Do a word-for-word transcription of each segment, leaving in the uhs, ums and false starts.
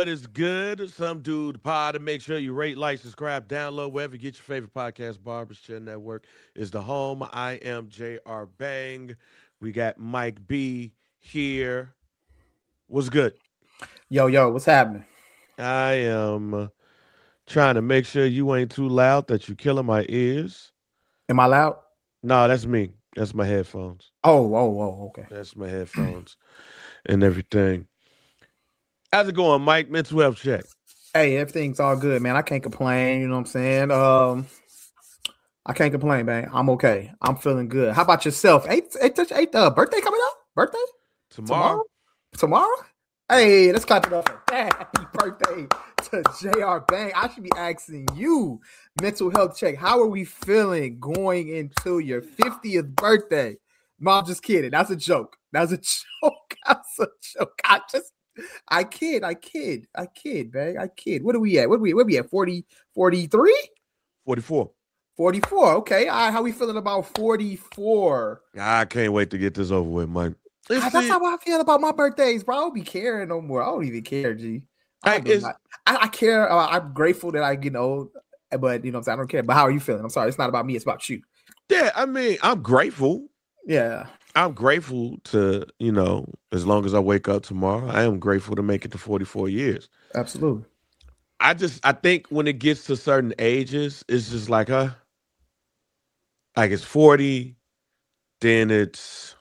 What is good? Some dude pod, and make sure you rate, like, subscribe, download wherever you get your favorite podcast. Barbers Chair Network is the home. I am J R Bang. We got Mike B here. What's good? Yo, yo, what's happening? I am uh, trying to make sure you ain't too loud that you killing my ears. Am I loud? No, that's me. That's my headphones. Oh, oh, oh, okay. That's my headphones and everything. How's it going, Mike? Mental health check. Hey, everything's all good, man. I can't complain. You know what I'm saying? Um, I can't complain, man. I'm okay. I'm feeling good. How about yourself? Ain't ain't, ain't the birthday coming up? Birthday Tomorrow? Tomorrow? Tomorrow? Hey, let's clap it up for happy birthday to J R Bang. I should be asking you, mental health check. How are we feeling going into your fiftieth birthday? No, I'm just kidding. That's a joke. That's a joke. That's a joke. I just I kid, I kid, I kid, man. I kid. What are we at? What are we, what are we at? forty, forty-three? forty-four. forty-four. Okay. All right. How we feeling about forty-four? I can't wait to get this over with, Mike. Ah, that's how I feel about my birthdays, bro. I don't be caring no more. I don't even care, G. I, Hey, I, I care. Uh, I'm grateful that I get old, but you know what I'm saying? I don't care. But how are you feeling? I'm sorry. It's not about me. It's about you. Yeah, I mean, I'm grateful. Yeah. I'm grateful to, you know, as long as I wake up tomorrow, I am grateful to make it to forty-four years. Absolutely. I just, I think when it gets to certain ages, it's just like, huh? Like it's forty, then it's,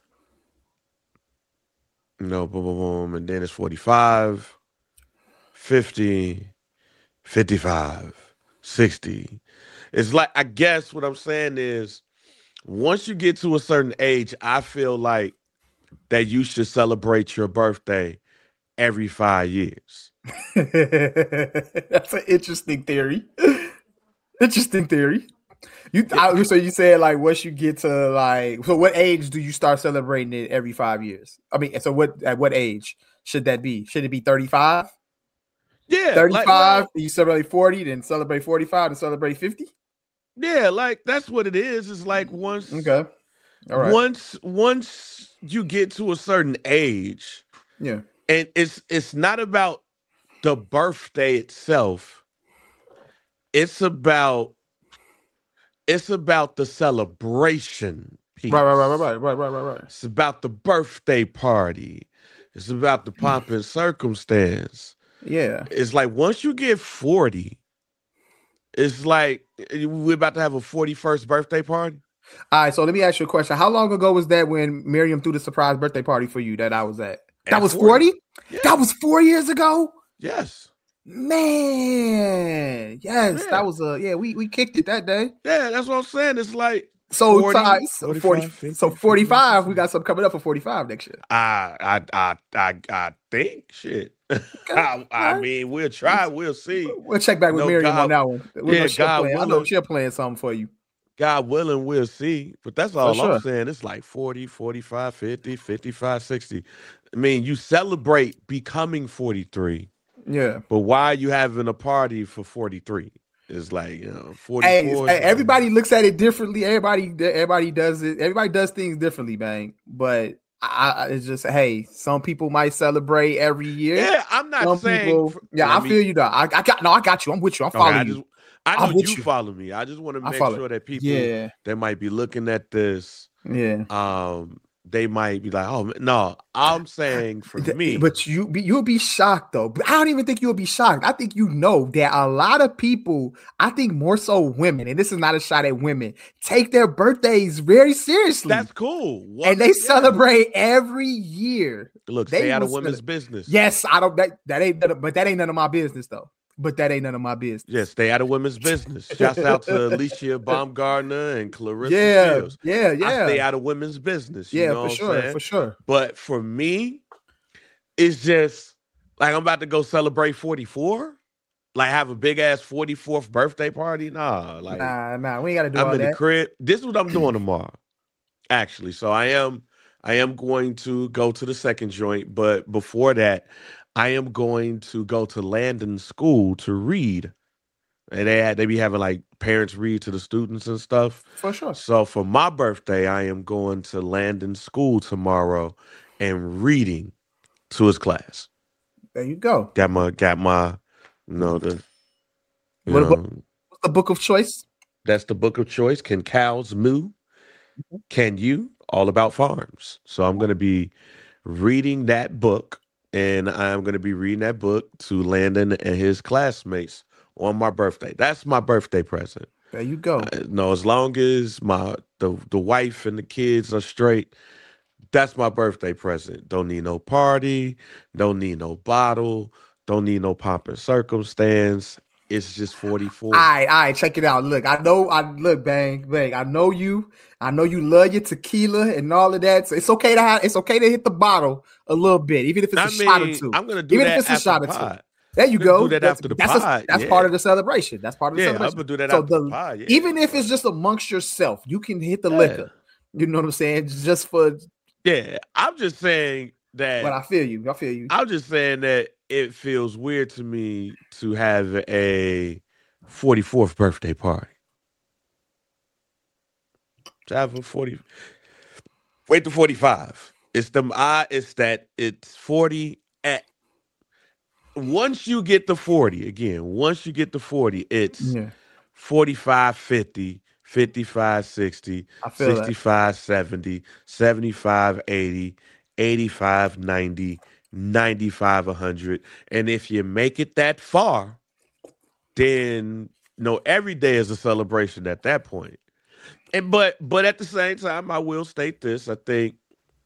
you know, boom, boom, boom, and then it's forty-five, fifty, fifty-five, sixty. It's like, I guess what I'm saying is, once you get to a certain age, I feel like that you should celebrate your birthday every five years. That's an interesting theory. Interesting theory. You I, so you said like once you get to like so what age do you start celebrating it every five years? I mean, so what at what age should that be? Should it be thirty-five? Yeah, thirty-five, like, well, you celebrate forty, then celebrate forty-five, and celebrate fifty? yeah, like that's what it is. It's like once, Okay, all right, once, once you get to a certain age, yeah, and it's it's not about the birthday itself. It's about it's about the celebration piece. right, right, right, right, right, right, right, right. It's about the birthday party. It's about the pomp and circumstance. Yeah. It's like once you get forty, it's like we're about to have a forty-first birthday party. All right, so let me ask you a question. How long ago was that when Miriam threw the surprise birthday party for you that I was at? That At was forty? Yeah. That was four years ago? Yes. Man. Yes, Yeah. that was a yeah, we, we kicked it that day. Yeah, that's what I'm saying. It's like So forty, forty, so, forty, fifty, so forty-five, we got something coming up for forty-five next year. I I I I I think shit. Okay, I, I right. mean, we'll try. We'll see. We'll check back with No, Miriam God- on that one. We yeah, know she'll God play- I know willing. she'll playing something for you. God willing, we'll see. But that's all sure. I'm saying. It's like forty, forty-five, fifty, fifty-five, sixty. I mean, you celebrate becoming forty-three, Yeah. but why are you having a party for forty-three? It's like, you know, Hey, forty-four. hey, everybody looks at it differently. Everybody, everybody does it. Everybody does things differently, bang. But I, I, it's just, hey, some people might celebrate every year. Yeah, I'm not Some saying. people, for- yeah, let I me- feel you, though. I, I got no, I got you. I'm with you. I'm Okay, following I you. just, I I'm know with you you. follow me. I just want to I make follow. sure that people, Yeah, they might be looking at this. yeah. Um, they might be like, "Oh no," I'm saying for Th- me, But you, be- you'll be shocked though. But I don't even think you'll be shocked. I think you know that a lot of people, I think more so women, and this is not a shot at women, take their birthdays very seriously. that's cool. Once and they again, celebrate every year. Look, they stay out of will women's cele- business. Yes, I don't. That that ain't. none of- But that ain't none of my business though. But that ain't none of my business. Yeah, stay out of women's business. Shouts out to Alicia Baumgartner and Clarissa Yeah, Shields. yeah, I stay yeah, out of women's business. You yeah, know for what I'm sure, saying? for sure. But for me, it's just like I'm about to go celebrate forty-four. Like have a big ass forty-fourth birthday party. Nah, like Nah, nah, we ain't gotta do I'm all in the that. crib. This is what I'm doing tomorrow. Actually, so I am I am going to go to the second joint, but before that, I am going to go to Landon School to read. And they had, they be having like parents read to the students and stuff. For sure. So for my birthday, I am going to Landon School tomorrow and reading to his class. There you go. Got my got my you know the you What, what, know what's the book of choice? that's the book of choice. Can cows moo? Can you? All about farms. So I'm gonna be reading that book, and I'm gonna be reading that book to Landon and his classmates on my birthday. That's my birthday present. There you go. Uh, no, as long as my the the wife and the kids are straight, that's my birthday present. Don't need no party, don't need no bottle, don't need no pomp and circumstance. It's just All forty-four. right, all right, check it out. Look, I know, I look, bang, bang. I know you. I know you love your tequila and all of that. So it's okay to have. It's okay to hit the bottle a little bit, even if it's I a shot or mean, two. I'm gonna do Even if that it's a after the shot or two. pod. There you I'm gonna do go. that That's after the that's a, pod. that's Yeah, part of the celebration. That's part of the yeah, I'm celebration. gonna do that So after the the pod. Yeah, even if it's just amongst yourself, you can hit the yeah, liquor. You know what I'm saying? Just for. yeah. I'm just saying But that. I feel you. I feel you. I'm just saying that it feels weird to me to have a forty-fourth birthday party. To have a forty. Wait to forty-five. It's them. I. It's that. It's forty. At once you get to forty again. Once you get to forty, it's Yeah, forty-five, fifty, fifty-five, sixty, I feel that. sixty-five, seventy, seventy-five, eighty, eighty-five, ninety, ninety-five, one hundred. And if you make it that far, then no, every day is a celebration at that point. And but but at the same time, I will state this. I think,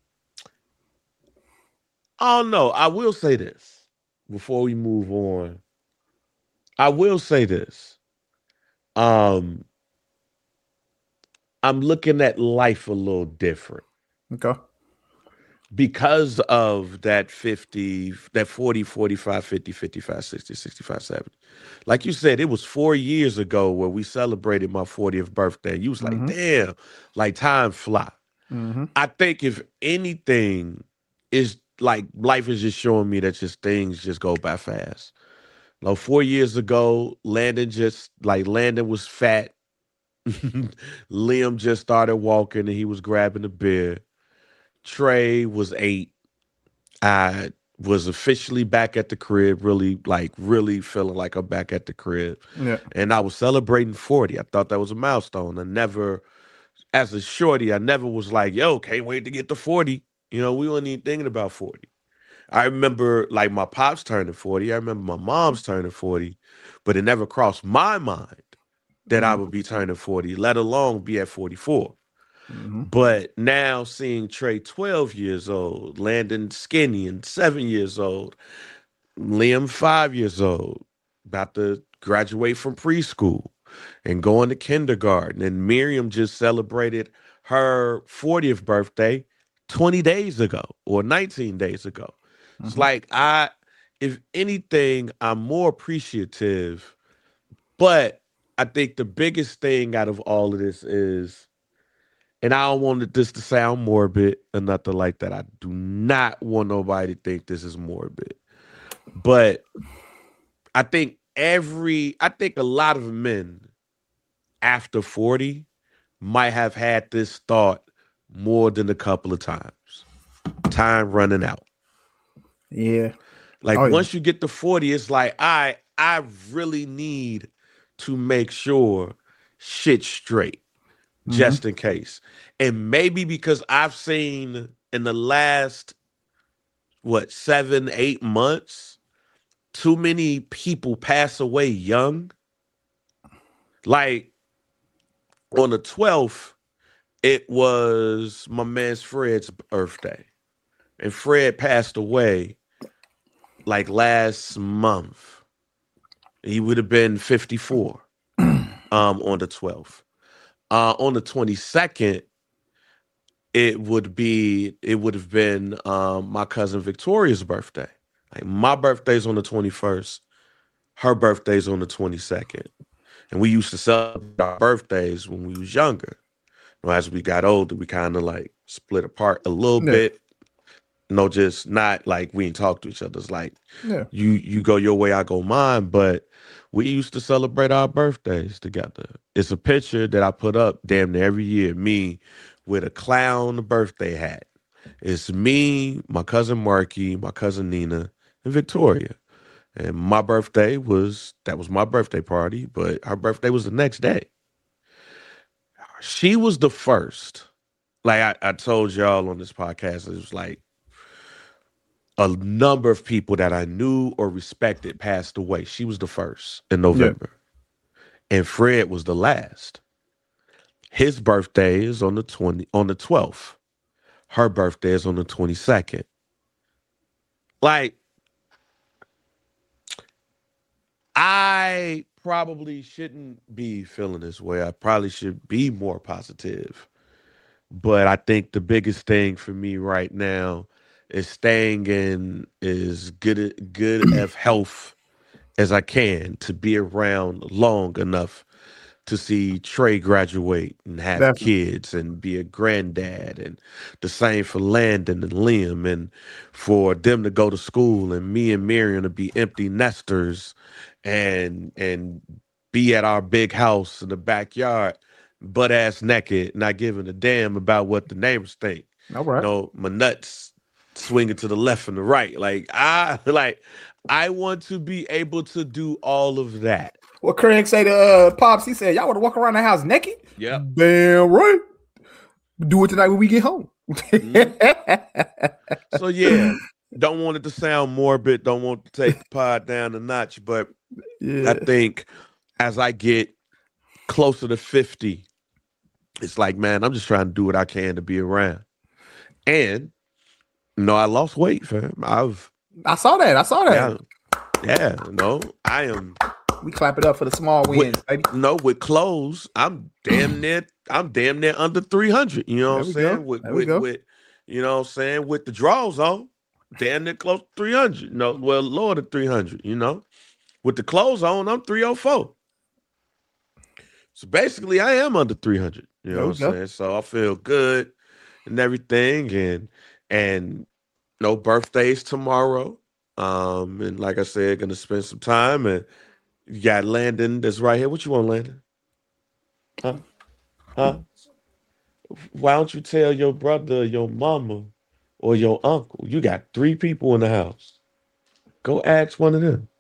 oh no, I will say this before we move on. I will say this. Um, I'm looking at life a little different Okay. because of that fifty, that forty, forty-five, fifty, fifty-five, sixty, sixty-five, seventy. Like you said, it was four years ago where we celebrated my fortieth birthday. You was like, Mm-hmm. damn, like time fly. Mm-hmm. I think if anything is like life is just showing me that just things just go by fast. Like four years ago, Landon just like Landon was fat. Liam just started walking and he was grabbing a beer. Trey was eight. I was officially back at the crib, really like really feeling like I'm back at the crib. Yeah. And I was celebrating forty. I thought that was a milestone. I never, as a shorty, I never was like, yo, can't wait to get to forty. You know, we weren't even thinking about forty. I remember like my pops turning forty. I remember my mom's turning forty, but it never crossed my mind that I Mm-hmm. would be turning forty, let alone be at forty-four. Mm-hmm. But now seeing Trey twelve years old, Landon skinny and seven years old, Liam five years old, about to graduate from preschool and going to kindergarten. And Miriam just celebrated her fortieth birthday twenty days ago or nineteen days ago. It's Mm-hmm. like I, if anything, I'm more appreciative. But I think the biggest thing out of all of this is, and I don't want this to sound morbid or nothing like that. I do not want nobody to think this is morbid. But I think every, I think a lot of men after forty might have had this thought more than a couple of times. Time running out. Yeah. Like Oh, yeah. once you get to forty, it's like, I I really need to make sure shit's straight, Mm-hmm. just in case. And maybe because I've seen in the last what seven, eight months, too many people pass away young. Like on the twelfth, it was my man's Fred's birthday. And Fred passed away like last month. He would have been fifty-four um, on the twelfth. Uh, on the twenty-second, it would be it would have been um, my cousin Victoria's birthday. Like my birthday's on the twenty-first, her birthday's on the twenty-second. And we used to celebrate our birthdays when we was younger. You know, as we got older, we kind of like split apart a little Yeah. bit. No, just not like we ain't talk to each other. It's like Yeah. you you go your way, I go mine. But we used to celebrate our birthdays together. It's a picture that I put up damn near every year. Me with a clown birthday hat. It's me, my cousin Marky, my cousin Nina, in Victoria. And my birthday was, that was my birthday party, but her birthday was the next day. She was the first. Like I, I told y'all on this podcast, it was like a number of people that I knew or respected passed away. She was the first in November. Yeah. And Fred was the last. His birthday is on the twenty on the twelfth. Her birthday is on the twenty-second. Like, I probably shouldn't be feeling this way. I probably should be more positive. But I think the biggest thing for me right now is staying in as good, good of health as I can to be around long enough to see Trey graduate and have Definitely. kids and be a granddad, and the same for Landon and Liam, and for them to go to school, and me and Miriam to be empty nesters and and be at our big house in the backyard, butt ass naked, not giving a damn about what the neighbors think. All right. You know, my nuts swinging to the left and the right. Like I like I want to be able to do all of that. What Craig say to uh, Pops? He said, "Y'all want to walk around the house naked?" Yeah, damn right. Do it tonight when we get home. mm-hmm. So yeah, don't want it to sound morbid. Don't want to take the pod down a notch, but yeah. I think as I get closer to fifty, it's like, man, I'm just trying to do what I can to be around. And you know, I lost weight, fam. I've I saw that. I saw that. Yeah, yeah no, I am. We clap it up for the small wins, with, baby. No, with clothes, I'm damn near, I'm damn near under three hundred. You know what I'm saying? Go. With, there with, with, you know what I'm saying? With the draws on, damn near close to three hundred. No, well, lower than three hundred, you know? With the clothes on, I'm three oh four. So basically, I am under three hundred. You know what I'm saying? So I feel good and everything. And, and no birthdays tomorrow. Um, and like I said, going to spend some time, and you got Landon that's right here. What you want, Landon? Huh? Huh? Why don't you tell your brother, your mama, or your uncle? You got three people in the house. Go ask one of them.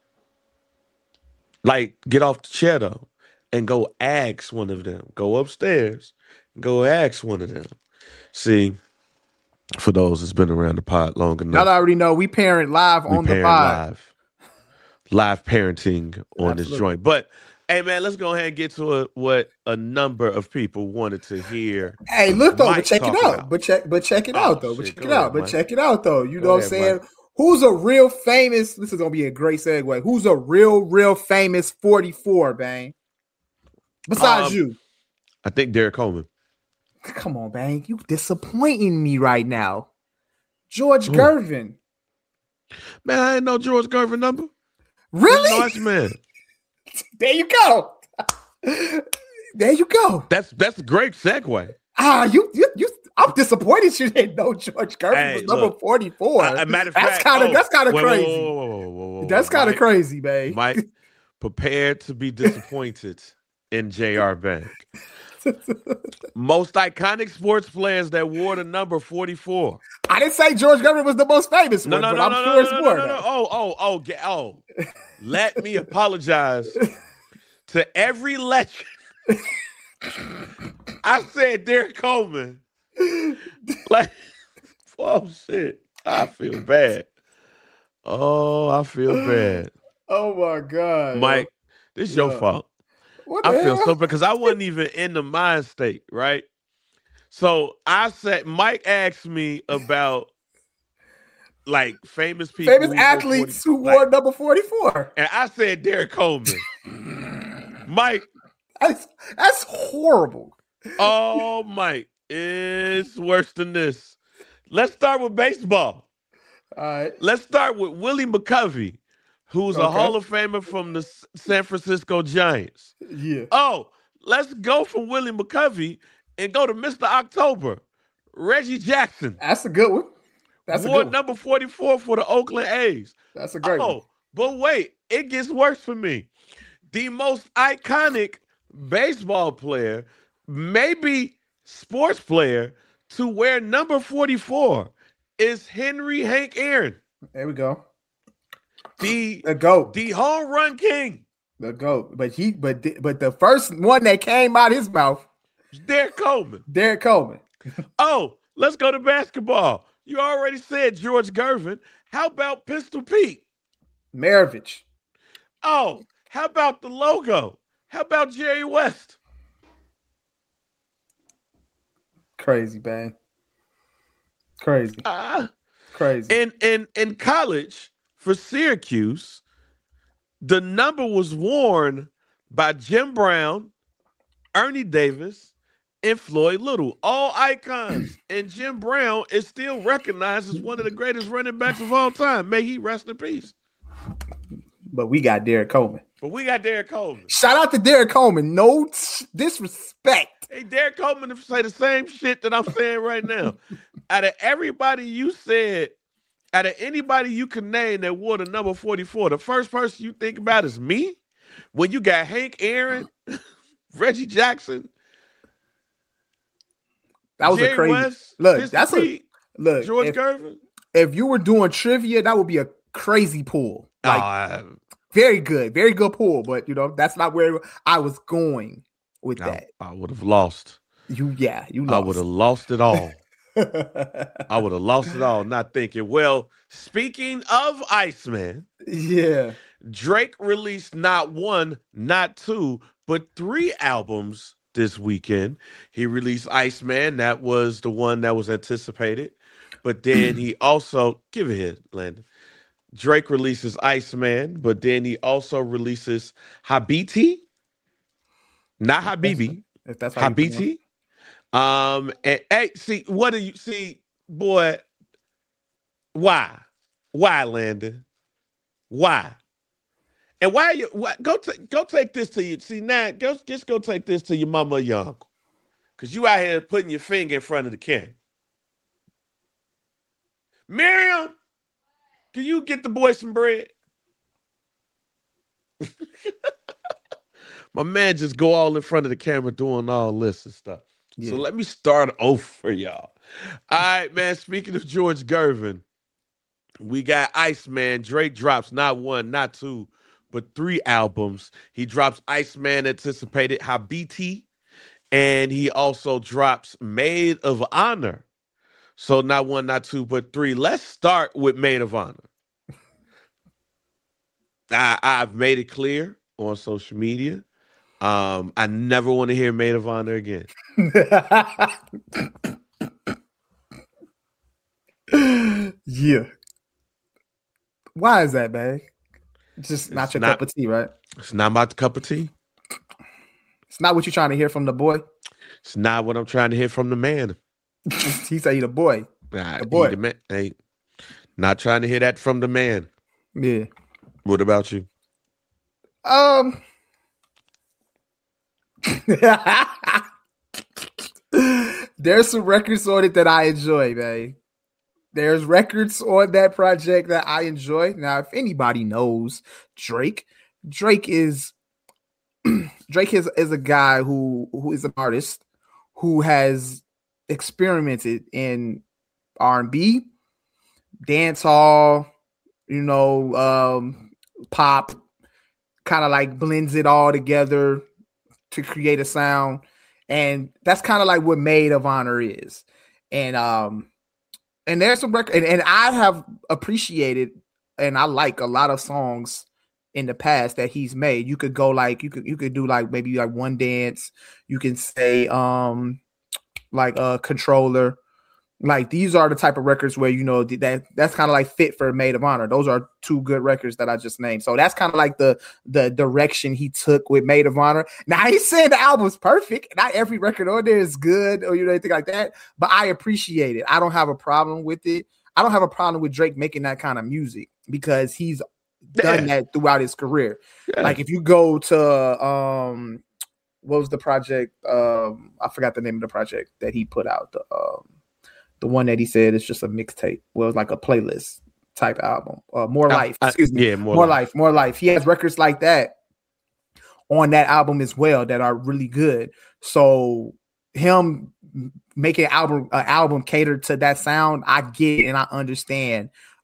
Like, get off the chair, though, and go ask one of them. Go upstairs and go ask one of them. See, for those that's been around the pod long enough. Y'all already know we parent live we on parent the pod. Live. Live parenting on Absolutely. this joint. But hey man, let's go ahead and get to a, what a number of people wanted to hear. Hey, look though, but check it out. About. But check but check it oh, out though. But shit. check go it ahead, out. But Mike. check it out though. You go know what I'm saying? Mike. Who's a real famous? This is gonna be a great segue. Who's a real, real famous forty-four, Bang? Besides um, you. I think Derek Coleman. Come on, Bang. You disappointing me right now. George Ooh. Gervin. Man, I didn't know George Gervin number. Really? Nice man. There you go. There you go. That's that's a great segue. Ah, you you, you I'm disappointed you didn't know George Gervin hey, was number look, forty-four. I, matter of that's fact, kind of oh, that's kind of whoa, crazy. Whoa, whoa, whoa, whoa, whoa, that's kind of crazy, man. Mike, prepare to be disappointed in J R Bank. Most iconic sports players that wore the number forty-four. I didn't say George Gervin was the most famous no, one, no, but no, I'm no, sure no, it's no, more. No, no, no. Oh, oh, oh, get, oh. Let me apologize to every legend. I said Derek Coleman. Like, oh shit. I feel bad. Oh, I feel bad. Oh my God. Mike, this is yeah. your fault. What I hell? feel so bad because I wasn't even in the mind state, right? So I said, Mike asked me about like famous people, famous who athletes forty, who wore like, number forty-four, and I said Derek Coleman. Mike, that's, that's horrible. Oh, Mike, it's worse than this. Let's start with baseball. All right, let's start with Willie McCovey, who's okay. a Hall of Famer from the San Francisco Giants. Yeah. Oh, let's go from Willie McCovey and go to Mister October, Reggie Jackson. That's a good one. That's Wore a good one. number forty-four for the Oakland A's. That's a great oh, one. But wait, it gets worse for me. The most iconic baseball player, maybe sports player, to wear number forty-four is Henry Hank Aaron. There we go. The the GOAT. The home run king. The GOAT. But he but but the first one that came out of his mouth, Derek Coleman. Derek Coleman. Oh, let's go to basketball. You already said George Gervin. How about Pistol Pete? Maravich. Oh, how about the logo? How about Jerry West? Crazy, man. Crazy. Uh, Crazy. In in in college for Syracuse, the number was worn by Jim Brown, Ernie Davis, and Floyd Little, all icons. And Jim Brown is still recognized as one of the greatest running backs of all time. May he rest in peace. But we got Derek Coleman. But we got Derek Coleman. Shout out to Derek Coleman. No disrespect. Hey, Derek Coleman say the same shit that I'm saying right now. Out of everybody you said, out of anybody you can name that wore the number forty-four, the first person you think about is me. When you got Hank Aaron, Reggie Jackson, that was Jerry a crazy West, look. Pistol That's Pete, a look. George if, Gervin. If you were doing trivia, that would be a crazy pool. Like, uh, very good, very good pool. But you know, that's not where I was going with I, that. I would have lost. You, yeah, you. Lost. I would have lost it all. I I would have lost it all. Not thinking. Well, speaking of Iceman, yeah, Drake released not one, not two, but three albums this weekend. He released Iceman. That was the one that was anticipated. But then he also, give it here, Landon. Drake releases Iceman, but then he also releases Habiti. Not Habibi. If that's how Habiti. Um, and hey, see, what do you see, boy? Why? Why, Landon? Why? And why you why, go t- go take this to you? See now, go just go take this to your mama or your uncle, cause you out here putting your finger in front of the camera. Miriam, can you get the boy some bread? My man just go all in front of the camera doing all this and stuff. Yeah. So let me start over for y'all. All right, man. Speaking of George Gervin, we got Iceman. Drake drops not one, not two, but three albums. He drops Iceman anticipated Habiti, and he also drops Maid of Honor. So not one, not two, but three. Let's start with Maid of Honor. I, I've made it clear on social media. Um, I never want to hear Maid of Honor again. Yeah. Why is that, man? It's just not it's your not, cup of tea, right? It's not my cup of tea. It's not what you're trying to hear from the boy. It's not what I'm trying to hear from the man. He said he the boy. Nah, the boy. The man. Hey, not trying to hear that from the man. Yeah. What about you? Um. There's some records on it that I enjoy, man. There's records on that project that I enjoy. Now, if anybody knows Drake, Drake is Drake is, is a guy who who is an artist who has experimented in R and B, dancehall, you know, um, pop, kind of like blends it all together to create a sound. And that's kind of like what Maid of Honor is. And um, and there's some record, and, and I have appreciated and I like a lot of songs in the past that he's made. You could go like you could you could do like maybe like One Dance. You can say um like a uh, Controller. Like these are the type of records where you know that that's kind of like fit for Maid of Honor. Those are two good records that I just named. So that's kind of like the the direction he took with Maid of Honor. Now he's saying the album's perfect. Not every record on there is good or you know anything like that. But I appreciate it. I don't have a problem with it. I don't have a problem with Drake making that kind of music because he's done yeah. that throughout his career. Yeah. Like if you go to um, what was the project? Um, I forgot the name of the project that he put out. The um. The one that he said is just a mixtape. Well, it's like a playlist type album. Uh, More Life. I, I, excuse me. Yeah, More, More Life. Life. More Life. He has records like that on that album as well that are really good. So him making an album, an album catered to that sound, I get it and I understand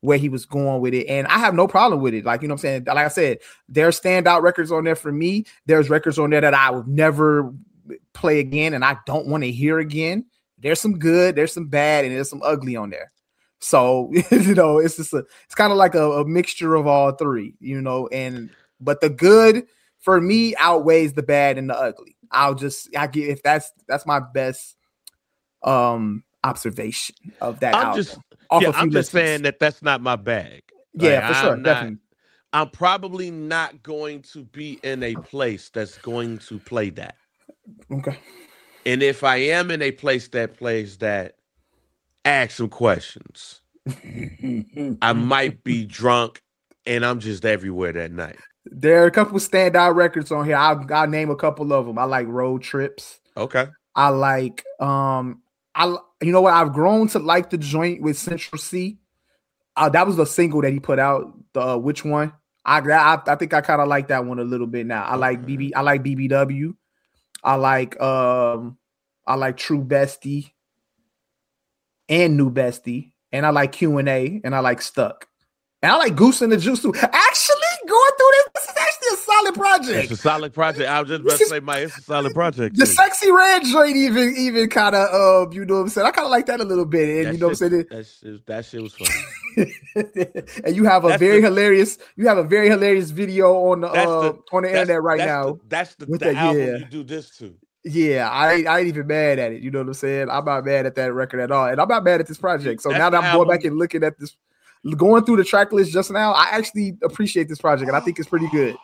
where he was going with it. And I have no problem with it. Like, you know what I'm saying? Like I said, there's standout records on there for me. There's records on there that I would never play again and I don't want to hear again. There's some good, there's some bad, and there's some ugly on there. So, you know, it's just a, it's kind of like a, a mixture of all three, you know, and, but the good for me outweighs the bad and the ugly. I'll just, I get, if that's, that's my best um observation of that I'm album. just, yeah, I'm just saying that that's not my bag. Yeah, like, for sure, I'm not, definitely. I'm probably not going to be in a place that's going to play that. Okay. And if I am in a place that plays that, ask some questions. I might be drunk and I'm just everywhere that night. There are a couple standout records on here. I'll, I'll name a couple of them. I like Road Trips. Okay. I like, um, I you know what? I've grown to like the joint with Central C. Uh, that was the single that he put out. The uh, which one? I I, I think I kind of like that one a little bit now. I like Okay. B B. I like B B W. I like um. I like True Bestie and New Bestie, and I like Q and A, and I like Stuck, and I like Goose and the Juice too. Actually, going through this, this is actually a solid project. It's a solid project. I was just about to say, my it's a solid project. The too. Sexy Red joint even even kind of uh, you know what I'm saying. I kind of like that a little bit, and that you know what I'm saying. That shit, that shit was funny. And you have a That's very the, hilarious, you have a very hilarious video on the, uh, the on the internet right that's now. The, that's the, with the that, album yeah. you do this to. Yeah, I ain't, I ain't even mad at it. You know what I'm saying? I'm not mad at that record at all. And I'm not mad at this project. So That's now that I'm album. going back and looking at this, going through the track list just now, I actually appreciate this project and I think it's pretty good.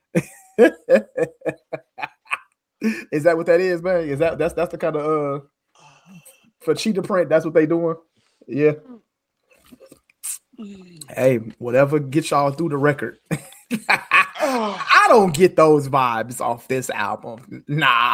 Is that what that is, man? Is that that's that's the kind of uh for Cheetah Print, that's what they doing? Yeah. Hey, whatever gets y'all through the record. I don't get those vibes off this album. Nah.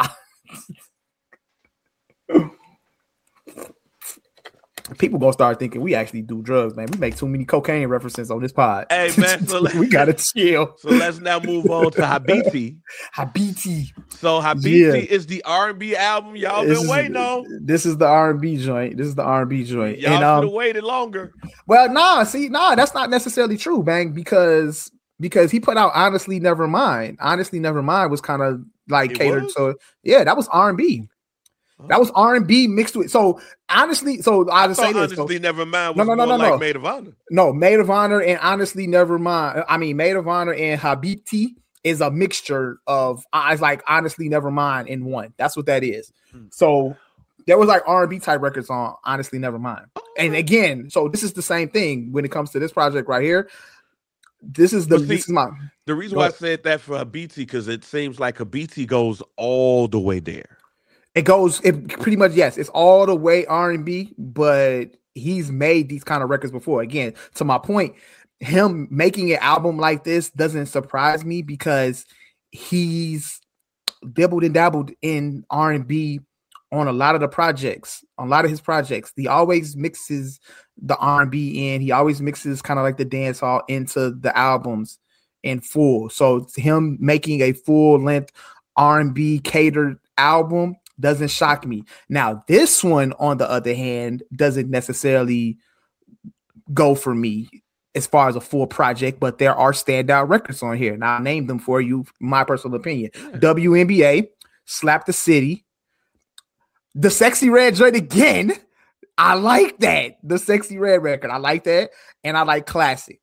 People gonna start thinking we actually do drugs, man. We make too many cocaine references on this pod. Hey, man, so we gotta chill. So let's now move on to Habiti. Habiti. So Habiti yeah. is the R and B album y'all this been is, waiting on. This is the R and B joint. This is the R and B joint. Y'all and, should have um, waited longer. Well, nah, see, nah, that's not necessarily true, man, because because he put out Honestly Nevermind. Honestly Nevermind was kind of like it catered was? to, yeah, that was R and B. That was R and B mixed with, so honestly, so I'll just say this. Honestly, so, Nevermind was no, no, no, more no, like no. Maid of Honor. No, Maid of Honor and Honestly Nevermind. I mean, Maid of Honor and Habiti is a mixture of, uh, it's like Honestly Nevermind in one. That's what that is. Hmm. So there was like R and B type records on Honestly Nevermind. Oh, and again, so this is the same thing when it comes to this project right here. This is the, see, this is my. The reason why I said that for Habiti, because it seems like Habiti goes all the way there. It goes, it pretty much, yes, it's all the way R and B, but he's made these kind of records before. Again, to my point, him making an album like this doesn't surprise me because he's dabbled and dabbled in R and B on a lot of the projects, on a lot of his projects. He always mixes the R and B in. He always mixes kind of like the dance hall into the albums in full. So him making a full length R and B catered album doesn't shock me. Now, this one, on the other hand, doesn't necessarily go for me as far as a full project, but there are standout records on here. Now, I'll name them for you, my personal opinion. Yeah. W N B A, Slap the City, The Sexy Red joint again. I like that. The Sexy Red record. I like that. And I like Classic.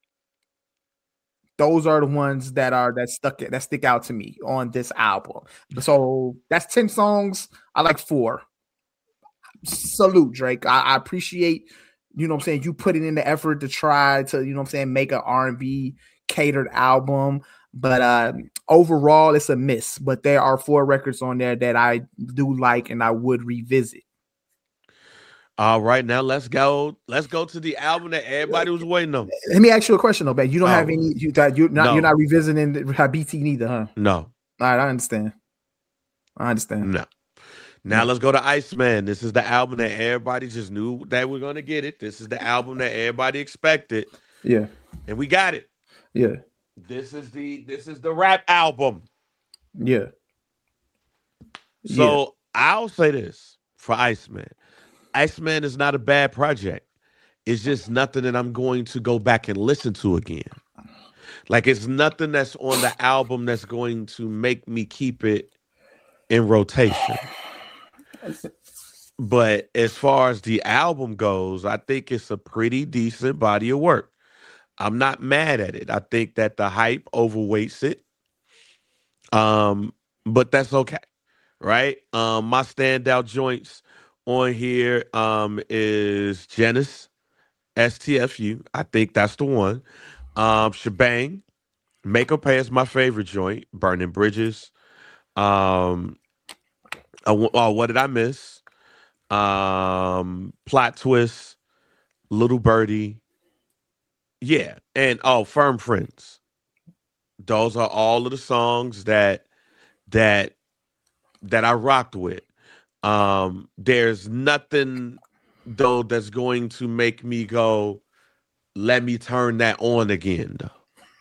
Those are the ones that are that stuck that stick out to me on this album. So that's ten songs. I like four. Salute, Drake. I, I appreciate, you know what I'm saying, you putting in the effort to try to, you know what I'm saying, make an R and B catered album. But uh, overall, it's a miss. But there are four records on there that I do like and I would revisit. All right, now let's go. Let's go to the album that everybody was waiting on. Let me ask you a question, though, man. You don't oh. have any. You that you're not. No. You're not revisiting Habiti neither, huh? No. All right, I understand. I understand. No. Now let's go to Iceman. This is the album that everybody just knew that we're gonna get it. This is the album that everybody expected. Yeah. And we got it. Yeah. This is the this is the rap album. Yeah. So yeah. I'll say this for Iceman. Iceman is not a bad project. It's just nothing that I'm going to go back and listen to again. Like it's nothing that's on the album that's going to make me keep it in rotation. But as far as the album goes, I think it's a pretty decent body of work. I'm not mad at it. I think that the hype overweights it. Um, but that's okay, right? Um, my standout joints on here um is Genesis, S T F U. I think that's the one. Um, Shebang, Make or Pay is my favorite joint. Burning Bridges. Um, oh, oh, what did I miss? Um, Plot Twist, Little Birdie. Yeah, and oh, Firm Friends. Those are all of the songs that that that I rocked with. Um, there's nothing though that's going to make me go, let me turn that on again. Though.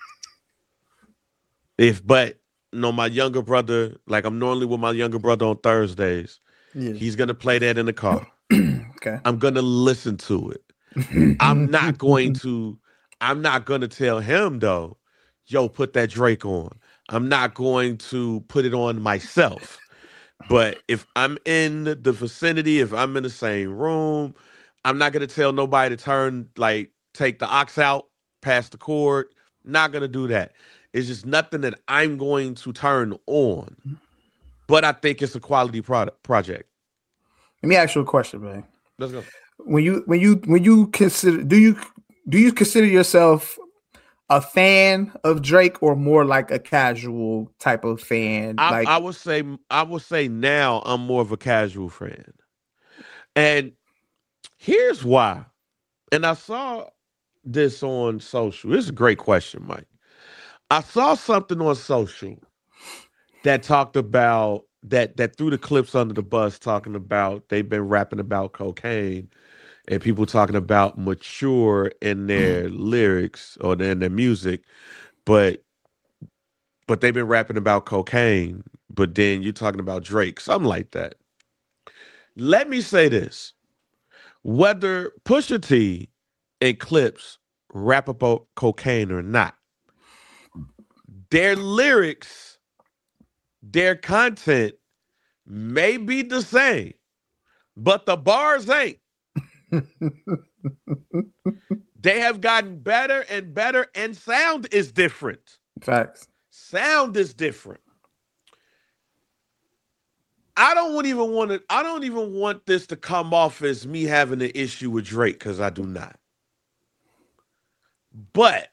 If but you know, my younger brother, like I'm normally with my younger brother on Thursdays. Yeah. He's gonna play that in the car. Okay. I'm gonna listen to it. I'm not going to, I'm not gonna tell him though, yo, put that Drake on. I'm not going to put it on myself. But if I'm in the vicinity, if I'm in the same room, I'm not gonna tell nobody to turn, like, take the aux out, pass the cord. Not gonna do that. It's just nothing that I'm going to turn on. But I think it's a quality product project. Let me ask you a question, man. Let's go. When you when you when you consider do you do you consider yourself a fan of Drake or more like a casual type of fan? I, like I would say I would say now I'm more of a casual fan. And here's why. And I saw this on social. This is a great question, Mike. I saw something on social that talked about that that threw the clips under the bus, talking about they've been rapping about cocaine and people talking about mature in their lyrics or in their music, but but they've been rapping about cocaine, but then you're talking about Drake, something like that. Let me say this. Whether Pusha T and Clips rap about cocaine or not, their lyrics, their content may be the same, but the bars ain't. They have gotten better and better, and sound is different. Facts. Sound is different. I don't even want to, I don't even want this to come off as me having an issue with Drake, because I do not. But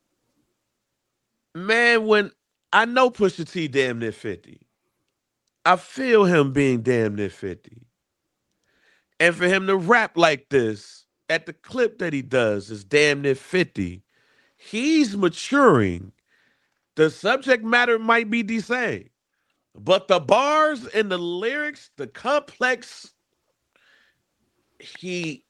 man, when I know Pusha T damn near fifty, I feel him being damn near fifty. And for him to rap like this at the clip that he does is damn near fifty, he's maturing. The subject matter might be the same, but the bars and the lyrics, the complex, he,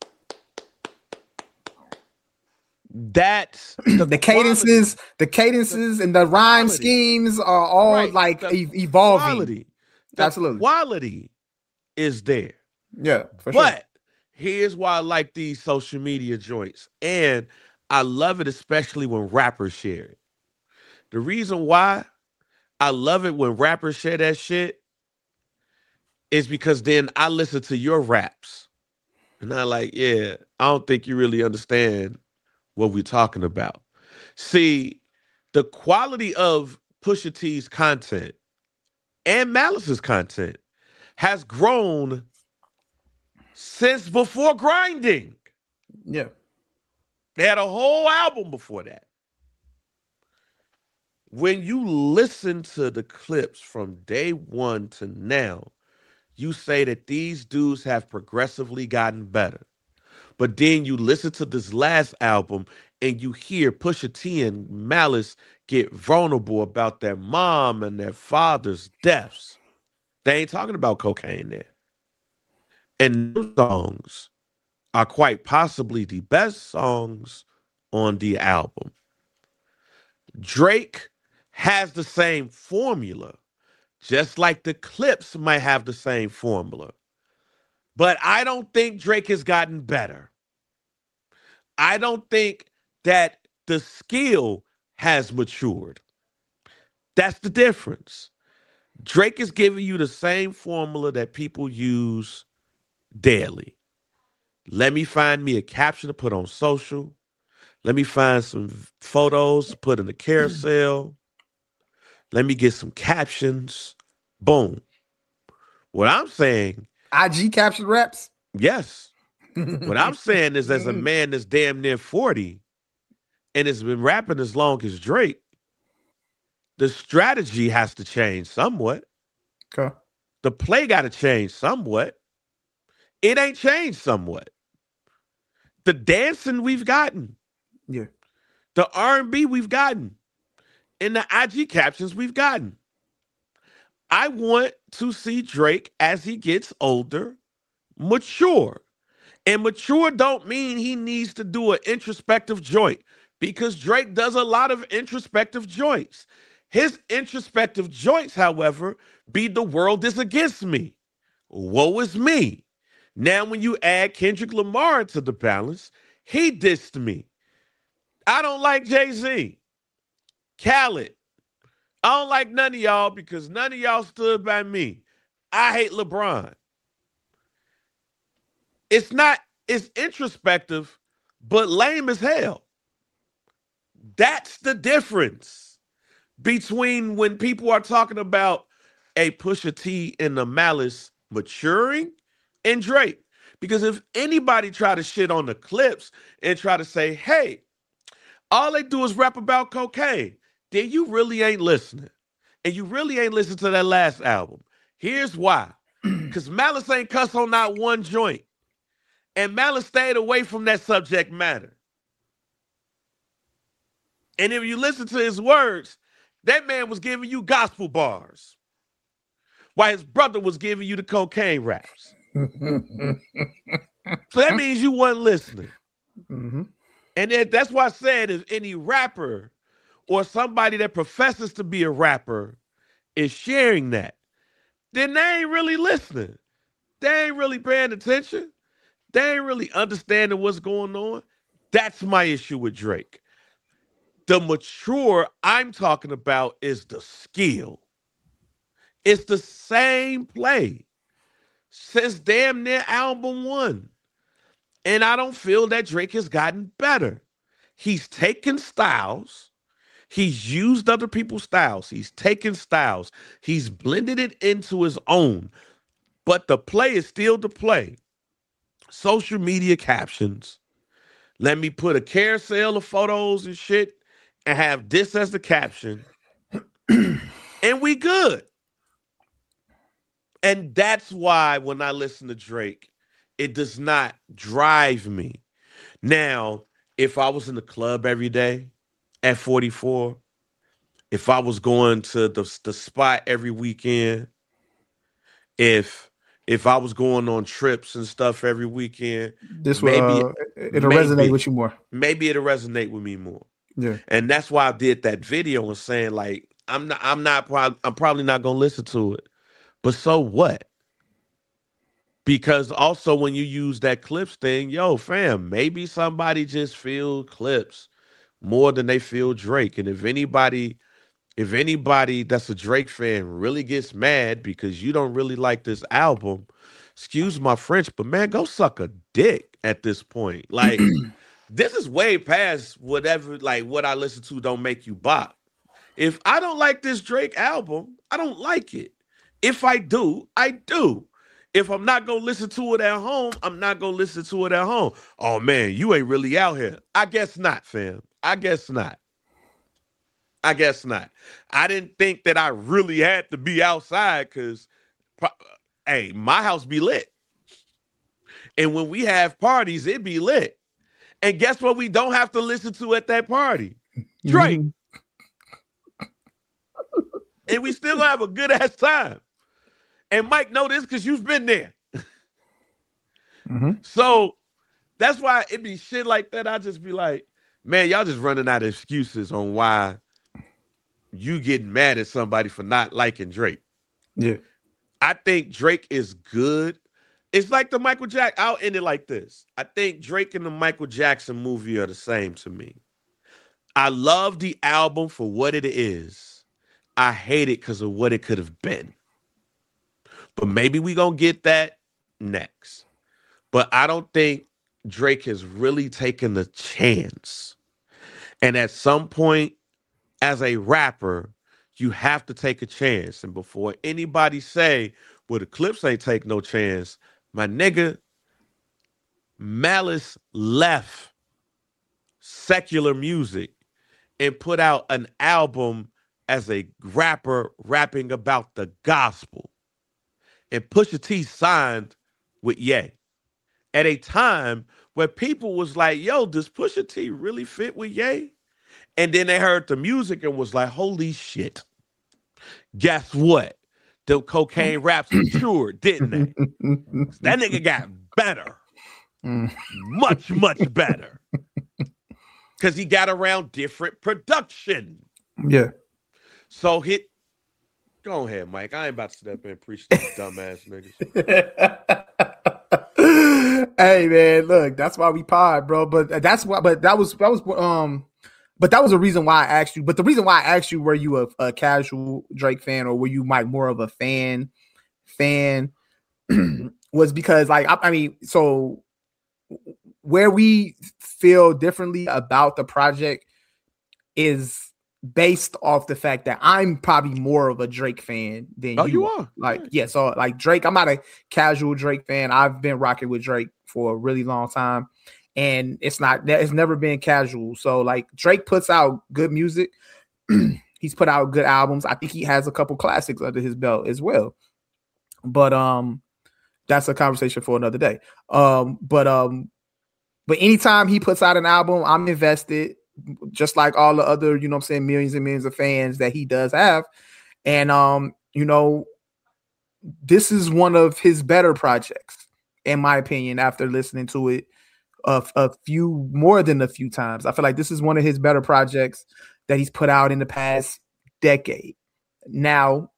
that's the, the cadences, the cadences the, and the rhyme quality. schemes are all right. like the e- evolving. Quality. The Absolutely. Quality is there. Yeah, for but sure. Here's why I like these social media joints. And I love it, especially when rappers share it. The reason why I love it when rappers share that shit is because then I listen to your raps. And I'm like, yeah, I don't think you really understand what we're talking about. See, the quality of Pusha T's content and Malice's content has grown since before Grinding. Yeah. They had a whole album before that. When you listen to the clips from day one to now, you say that these dudes have progressively gotten better. But then you listen to this last album and you hear Pusha T and Malice get vulnerable about their mom and their father's deaths. They ain't talking about cocaine there. And those songs are quite possibly the best songs on the album. Drake has the same formula, just like the clips might have the same formula. But I don't think Drake has gotten better. I don't think that the skill has matured. That's the difference. Drake is giving you the same formula that people use daily. Let me find me a caption to put on social. Let me find some photos to put in the carousel. Let me get some captions. Boom. What I'm saying, I G caption raps? yes. What I'm saying is, as a man that's damn near forty and has been rapping as long as Drake, the strategy has to change somewhat. Okay. The play got to change somewhat. It ain't changed somewhat. The dancing we've gotten. Yeah. The R and B we've gotten. And the I G captions we've gotten. I want to see Drake as he gets older, mature. And mature don't mean he needs to do an introspective joint, because Drake does a lot of introspective joints. His introspective joints, however, be the world is against me. Woe is me. Now, when you add Kendrick Lamar into the balance, he dissed me. I don't like Jay-Z. Khaled. I don't like none of y'all because none of y'all stood by me. I hate LeBron. It's not, it's introspective, but lame as hell. That's the difference between when people are talking about a Pusha T and the Malice maturing and Drake. Because if anybody try to shit on the Clips and try to say, hey, all they do is rap about cocaine, then you really ain't listening. And you really ain't listening to that last album. Here's why. Because Malice ain't cuss on not one joint. And Malice stayed away from that subject matter. And if you listen to his words, that man was giving you gospel bars, while his brother was giving you the cocaine raps. So that means you weren't listening. Mm-hmm. And then that's why I said, if any rapper or somebody that professes to be a rapper is sharing that, then they ain't really listening. They ain't really paying attention. They ain't really understanding what's going on. That's my issue with Drake. The mature I'm talking about is the skill. It's the same play since damn near album one. And I don't feel that Drake has gotten better. He's taken styles. He's used other people's styles. He's taken styles. He's blended it into his own. But the play is still the play. Social media captions. Let me put a carousel of photos and shit and have this as the caption. And we good. And that's why when I listen to Drake, it does not drive me. Now, if I was in the club every day at forty-four, if I was going to the, the spot every weekend, if if I was going on trips and stuff every weekend, this will maybe uh, it'll maybe, resonate with you more. Maybe it'll resonate with me more. Yeah. And that's why I did that video and saying, like, I'm not I'm not I'm probably not gonna listen to it. But so what? Because also when you use that Clips thing, yo, fam, maybe somebody just feel Clips more than they feel Drake. And if anybody, if anybody that's a Drake fan really gets mad because you don't really like this album, excuse my French, but man, go suck a dick at this point. Like, this is way past whatever, like what I listen to don't make you bop. If I don't like this Drake album, I don't like it. If I do, I do. If I'm not going to listen to it at home, I'm not going to listen to it at home. Oh, man, you ain't really out here. I guess not, fam. I guess not. I guess not. I didn't think that I really had to be outside because, hey, my house be lit. And when we have parties, it be lit. And guess what we don't have to listen to at that party? Drake. Mm-hmm. And we still have a good-ass time. And Mike know this because you've been there. Mm-hmm. So that's why it be shit like that. I just be like, man, y'all just running out of excuses on why you getting mad at somebody for not liking Drake. Yeah. I think Drake is good It's like the Michael Jackson. I'll end it like this. I think Drake and the Michael Jackson movie are the same to me. I love the album for what it is. I hate it because of what it could have been. But maybe we gonna get that next. But I don't think Drake has really taken the chance. And at some point, as a rapper, you have to take a chance. And before anybody say, well, the Clips ain't take no chance, my nigga, Malice left secular music and put out an album as a rapper rapping about the gospel. And Pusha T signed with Ye at a time where people was like, yo, does Pusha T really fit with Ye? And then they heard the music and was like, holy shit. Guess what? The cocaine raps matured, didn't they? That nigga got better. Much, much better. Because he got around different production. Yeah. So hit. Go ahead, Mike. I ain't about to step in and preach these dumbass niggas. Hey man, look, that's why we pod, bro. But that's why. But that was that was um. But that was the reason why I asked you. But the reason why I asked you, were you a, a casual Drake fan or were you like more of a fan fan was because like, I, I mean, so where we feel differently about the project is based off the fact that I'm probably more of a Drake fan than oh, you, you are. are. Like, yeah. So like Drake, I'm not a casual Drake fan. I've been rocking with Drake for a really long time. And it's not that it's never been casual. So like Drake puts out good music. He's put out good albums. I think he has a couple classics under his belt as well. But um that's a conversation for another day. Um but um but anytime he puts out an album, I'm invested, just like all the other, you know what I'm saying, millions and millions of fans that he does have. And um you know, this is one of his better projects in my opinion after listening to it A, a few more than a few times. I feel like this is one of his better projects that he's put out in the past decade. Now,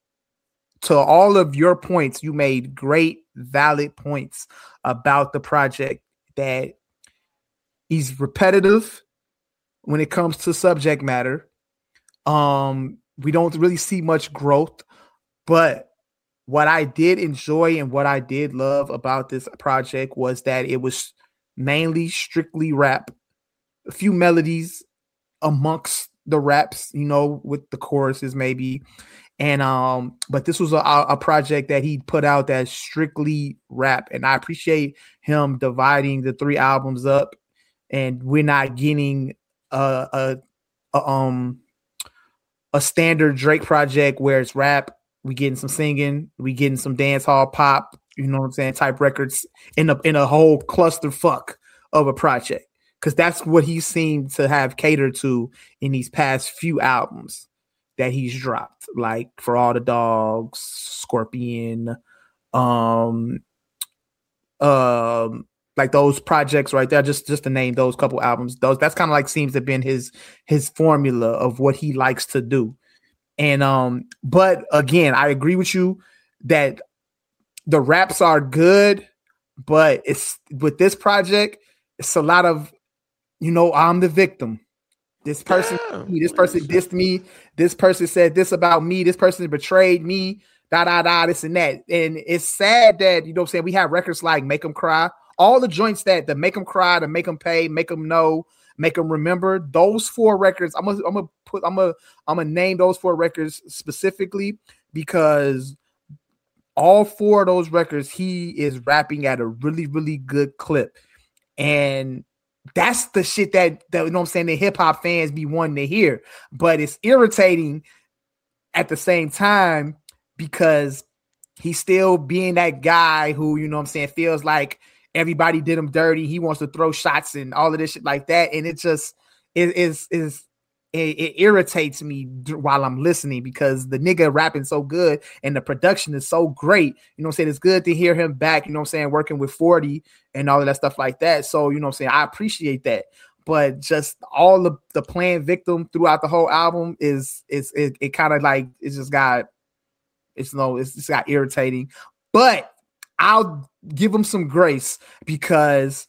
to all of your points, you made great, valid points about the project, that he's repetitive when it comes to subject matter. Um, we don't really see much growth, but what I did enjoy and what I did love about this project was that it was mainly strictly rap, a few melodies amongst the raps, you know, with the choruses maybe. And um, but this was a, a project that he put out that's strictly rap. And I appreciate him dividing the three albums up, and we're not getting a, a, a um a standard Drake project where it's rap. We getting some singing, we getting some dance hall pop, you know what I'm saying, type records in a in a whole clusterfuck of a project. Because that's what he seemed to have catered to in these past few albums that he's dropped. Like For All the Dogs, Scorpion, um, um, like those projects right there, just, just to name those couple albums. Those that's kind of like seems to have been his his formula of what he likes to do. And um, but again, I agree with you that the raps are good, but it's with this project, it's a lot of, you know, I'm the victim. This person, Yeah. this person dissed me. This person said this about me. This person betrayed me. Da da da. This and that. And it's sad that, you know what I'm saying, we have records like Make 'Em Cry. All the joints that the Make 'Em Cry, to Make 'Em Pay, Make 'Em Know, Make 'Em Remember. Those four records. I'm gonna I'm gonna put I'm gonna I'm gonna name those four records specifically because all four of those records, he is rapping at a really, really good clip. And that's the shit that, that you know what I'm saying, the hip-hop fans be wanting to hear. But it's irritating at the same time because he's still being that guy who, you know what I'm saying, feels like everybody did him dirty. He wants to throw shots and all of this shit like that. And it just it is is it, it irritates me while I'm listening because the nigga rapping so good and the production is so great. You know what I'm saying? It's good to hear him back, you know what I'm saying, working with forty and all of that stuff like that. So, you know what I'm saying, I appreciate that. But just all of the playing victim throughout the whole album is is it, it kind of like it's just got it's no it's just got irritating. But I'll give him some grace because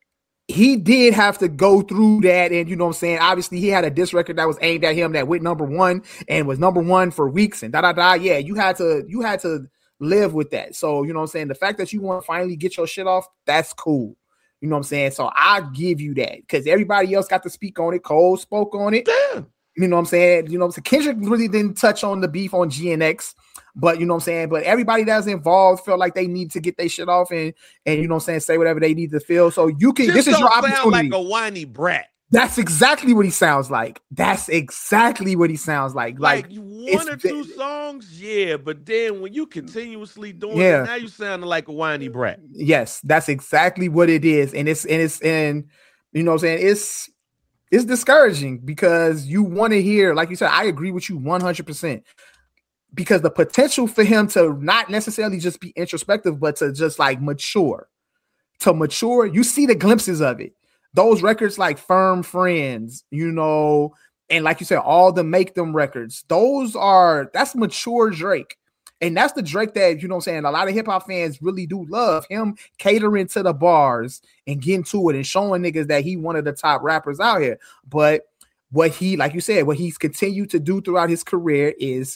he did have to go through that. And you know what I'm saying? Obviously, he had a diss record that was aimed at him that went number one and was number one for weeks and da da da. Yeah, you had to you had to live with that. So, you know what I'm saying? The fact that you want to finally get your shit off, that's cool. You know what I'm saying? So I give you that because everybody else got to speak on it. Cole spoke on it. Damn. You know what I'm saying? You know what I'm saying? Kendrick really didn't touch on the beef on G N X, but you know what I'm saying? But everybody that's involved felt like they need to get their shit off and, and you know what I'm saying, say whatever they need to feel. So you can, Just this is don't your sound opportunity. like a whiny brat. That's exactly what he sounds like. That's exactly what he sounds like. Like, Like, one or two songs, yeah, but then when you continuously doing Yeah. it, now you sounding like a whiny brat. yes, that's exactly what it is. And it's, and it's, and you know what I'm saying? It's, it's discouraging because you want to hear, like you said, I agree with you one hundred percent. Because the potential for him to not necessarily just be introspective, but to just like mature, to mature, you see the glimpses of it. Those records like Firm Friends, you know, and like you said, all the Make Them records, those are, that's mature Drake. And that's the Drake that, you know what I'm saying, a lot of hip hop fans really do love him catering to the bars and getting to it and showing niggas that he one of the top rappers out here. But what he, like you said, what he's continued to do throughout his career is,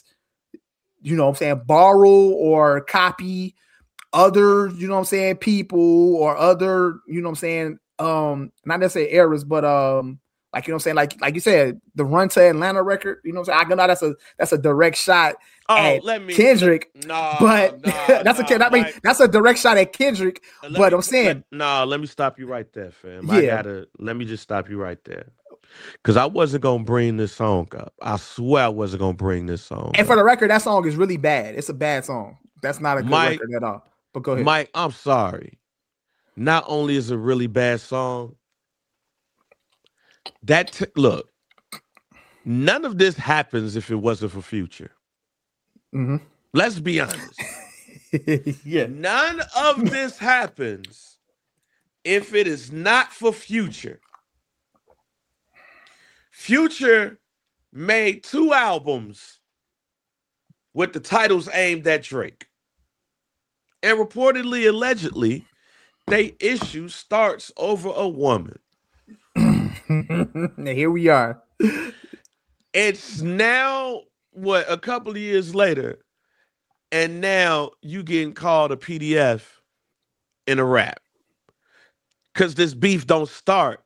you know what I'm saying, borrow or copy other, you know what I'm saying, people or other, you know what I'm saying, um, not necessarily eras, but um, like, you know what I'm saying, like, like you said, the Run to Atlanta record, you know what I'm saying? I know that's a that's a direct shot Oh, at let me Kendrick, nah, but nah, that's nah, a kid. I mean, Mike. that's a direct shot at Kendrick. Let But me- I'm saying, let, nah, let me stop you right there, fam. I Yeah. gotta let me just stop you right there. Cause I wasn't gonna bring this song up. I swear I wasn't gonna bring this song and for up. the record, that song is really bad. It's a bad song. That's not a good Mike- record at all. But go ahead. Mike, I'm sorry. Not only is it a really bad song, that t- look, none of this happens if it wasn't for Future. Mhm. Let's be honest. yeah. None of this happens if it is not for Future. Future made two albums with the titles aimed at Drake. And reportedly, allegedly, they issue starts over a woman. Here we are. It's now, what, a couple of years later, and now you getting called a P D F in a rap. Because this beef don't start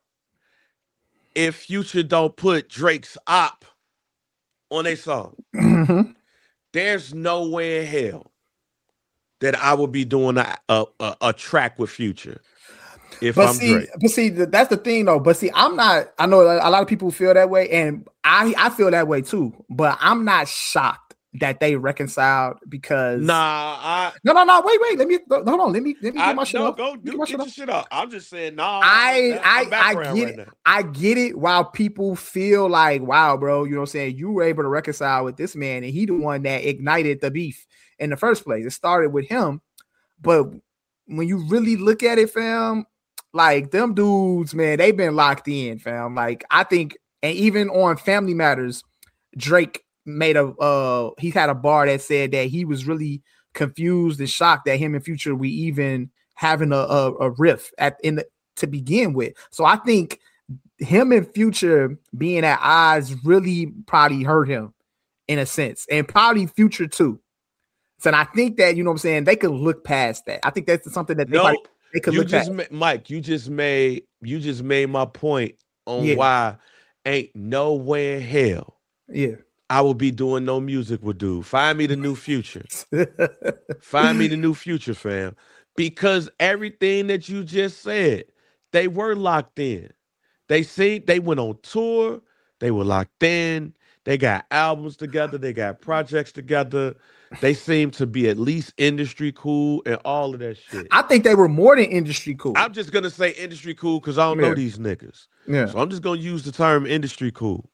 if Future don't put Drake's op on a song. Mhm. There's no way in hell that I would be doing a, a, a, a track with Future if But I'm see, Drake. but see, th- that's the thing though. But see, I'm not. I know a a lot of people feel that way, and I I feel that way too. But I'm not shocked that they reconciled because Nah, I, no, no, no. Wait, wait. Let me hold on. Let me let me I get my shit no, off. go Let me do get my get shit your off. shit up. I'm just saying, nah. I that's my I I background get right it. now. I get it. While people feel like, wow, bro, you know what I'm saying? You were able to reconcile with this man, and he the one that ignited the beef in the first place. It started with him, but when you really look at it, fam, like them dudes, man, they've been locked in, fam. Like I think, and even on Family Matters, Drake made a uh he had a bar that said that he was really confused and shocked that him and Future we even having a a, a riff at in the to begin with. So I think him and Future being at odds really probably hurt him in a sense, and probably Future too. So I think that, you know what I'm saying, they could look past that. I think that's something that they, No, probably, they could you look just past. ma- Mike, you just made you just made my point on Yeah. why ain't no way in hell Yeah. I will be doing no music with dude. Find me the new Future. Find me the new Future, fam. Because everything that you just said, they were locked in. They see they went on tour, they were locked in, they got albums together, they got projects together. They seem to be at least industry cool and all of that shit. I think they were more than industry cool. I'm just gonna say industry cool because I don't Yeah. know these niggas. Yeah. So I'm just gonna use the term industry cool.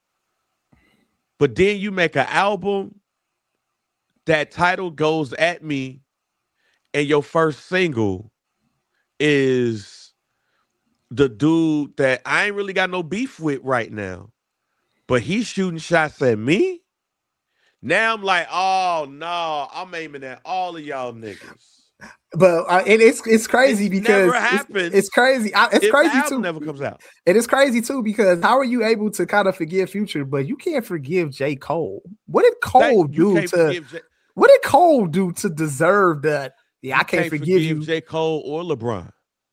But then you make an album that title goes at me, and your first single is the dude that I ain't really got no beef with right now, but he's shooting shots at me. Now I'm like, oh no, I'm aiming at all of y'all niggas. But uh, it, it's it's crazy It's because never happens it's, it's crazy. I, it's if crazy the album too. never comes out. It is crazy too because how are you able to kind of forgive Future, but you can't forgive J. Cole? What did Cole That- you do can't to? forgive J- What did Cole do to deserve that? Yeah, I you can't, forgive, you. J. Cole or LeBron.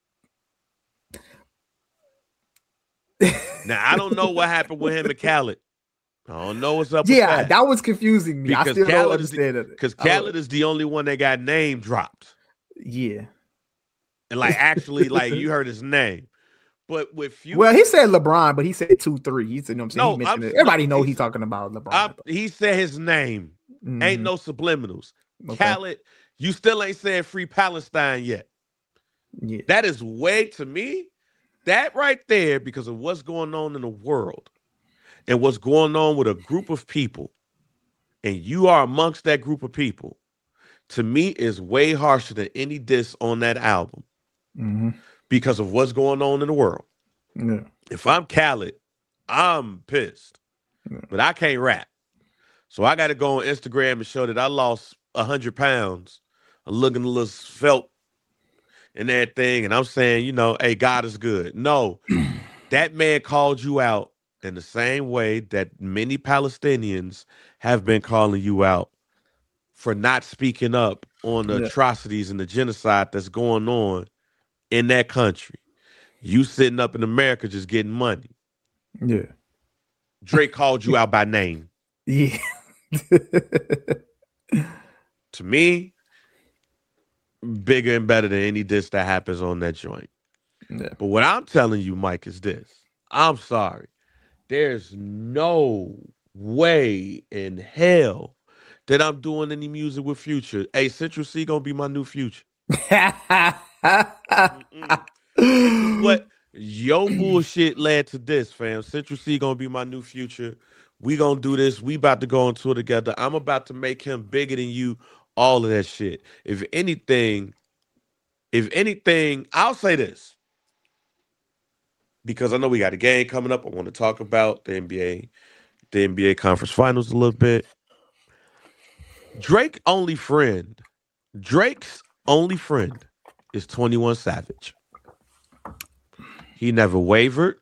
Now I don't know what happened with him and Khaled. I don't know what's up. Yeah, with that. that was confusing me. Because I still Khaled don't is the- understand it. Because I don't- Khaled is the only one that got name dropped. Yeah. And like actually, like you heard his name. But with Future, Well, he said LeBron, but he said two three. He said, you know what I'm saying? No, He mentioned I'm- it. Everybody no, know he- he's talking about LeBron. I'm- he said his name. Mhm. Ain't no subliminals. Okay. Khaled, you still ain't saying free Palestine yet. Yeah. That is way to me, that right there, because of what's going on in the world and what's going on with a group of people, and you are amongst that group of people, to me is way harsher than any diss on that album Mm-hmm. because of what's going on in the world. Yeah. If I'm Khaled, I'm pissed, Yeah. but I can't rap. So I got to go on Instagram and show that I lost one hundred pounds. I'm looking a little svelte and everything. And I'm saying, you know, hey, God is good. No, that man called you out in the same way that many Palestinians have been calling you out for not speaking up on the Yeah. atrocities and the genocide that's going on in that country. You sitting up in America just getting money. Yeah. Drake called you out by name. Yeah. To me, bigger and better than any diss that happens on that joint. Yeah. But what I'm telling you, Mike, is this. I'm sorry. There's no way in hell that I'm doing any music with Future. Hey, Central C gonna be my new Future. What your bullshit led to this, fam. Central C gonna be my new Future. We gonna do this. We about to go on tour together. I'm about to make him bigger than you. All of that shit. If anything, if anything, I'll say this. Because I know we got a game coming up. I want to talk about the N B A, the N B A conference finals a little bit. Drake only friend, Drake's only friend is twenty-one Savage. He never wavered.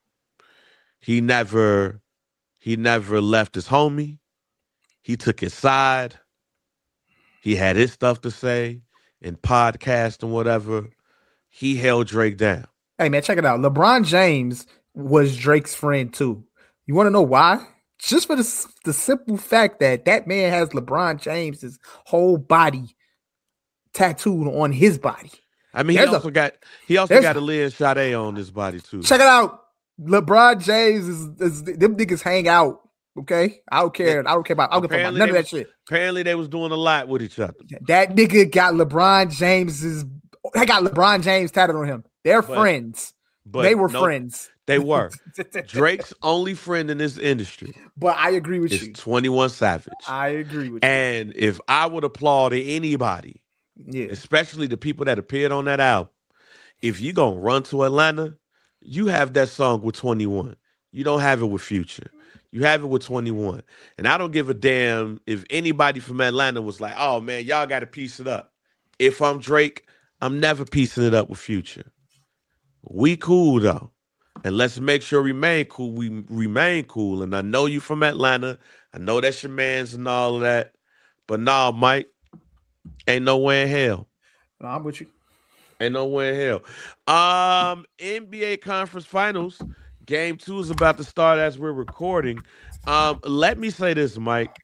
He never, he never left his homie. He took his side. He had his stuff to say in podcast and whatever. He held Drake down. Hey, man, check it out. LeBron James was Drake's friend, too. You want to know why? Just for the, the simple fact that that man has LeBron James's whole body tattooed on his body. I mean, There's he also a- got he also there's got a- Aaliyah and Sade on his body too. Check it out. LeBron James is, is them niggas hang out. Okay, I don't care. I don't care about. I don't care about Apparently none of they that shit. Apparently, they was doing a lot with each other. That nigga got LeBron James's. They got LeBron James tattooed on him. They're But- friends. But They were no, friends. They were. Drake's only friend in this industry But I agree with is you. twenty-one Savage. I agree with you. And if I would applaud anybody, Yeah. especially the people that appeared on that album, if you gonna run to Atlanta, you have that song with twenty-one. You don't have it with Future. You have it with twenty-one. And I don't give a damn if anybody from Atlanta was like, oh man, y'all gotta piece it up. If I'm Drake, I'm never piecing it up with Future. We cool though. And let's make sure we remain cool. We remain cool. And I know you from Atlanta. I know that's your mans and all of that. But nah, Mike, ain't nowhere in hell. No, I'm with you. Ain't nowhere in hell. Um, N B A Conference Finals. Game two is about to start as we're recording. Um, let me say this, Mike.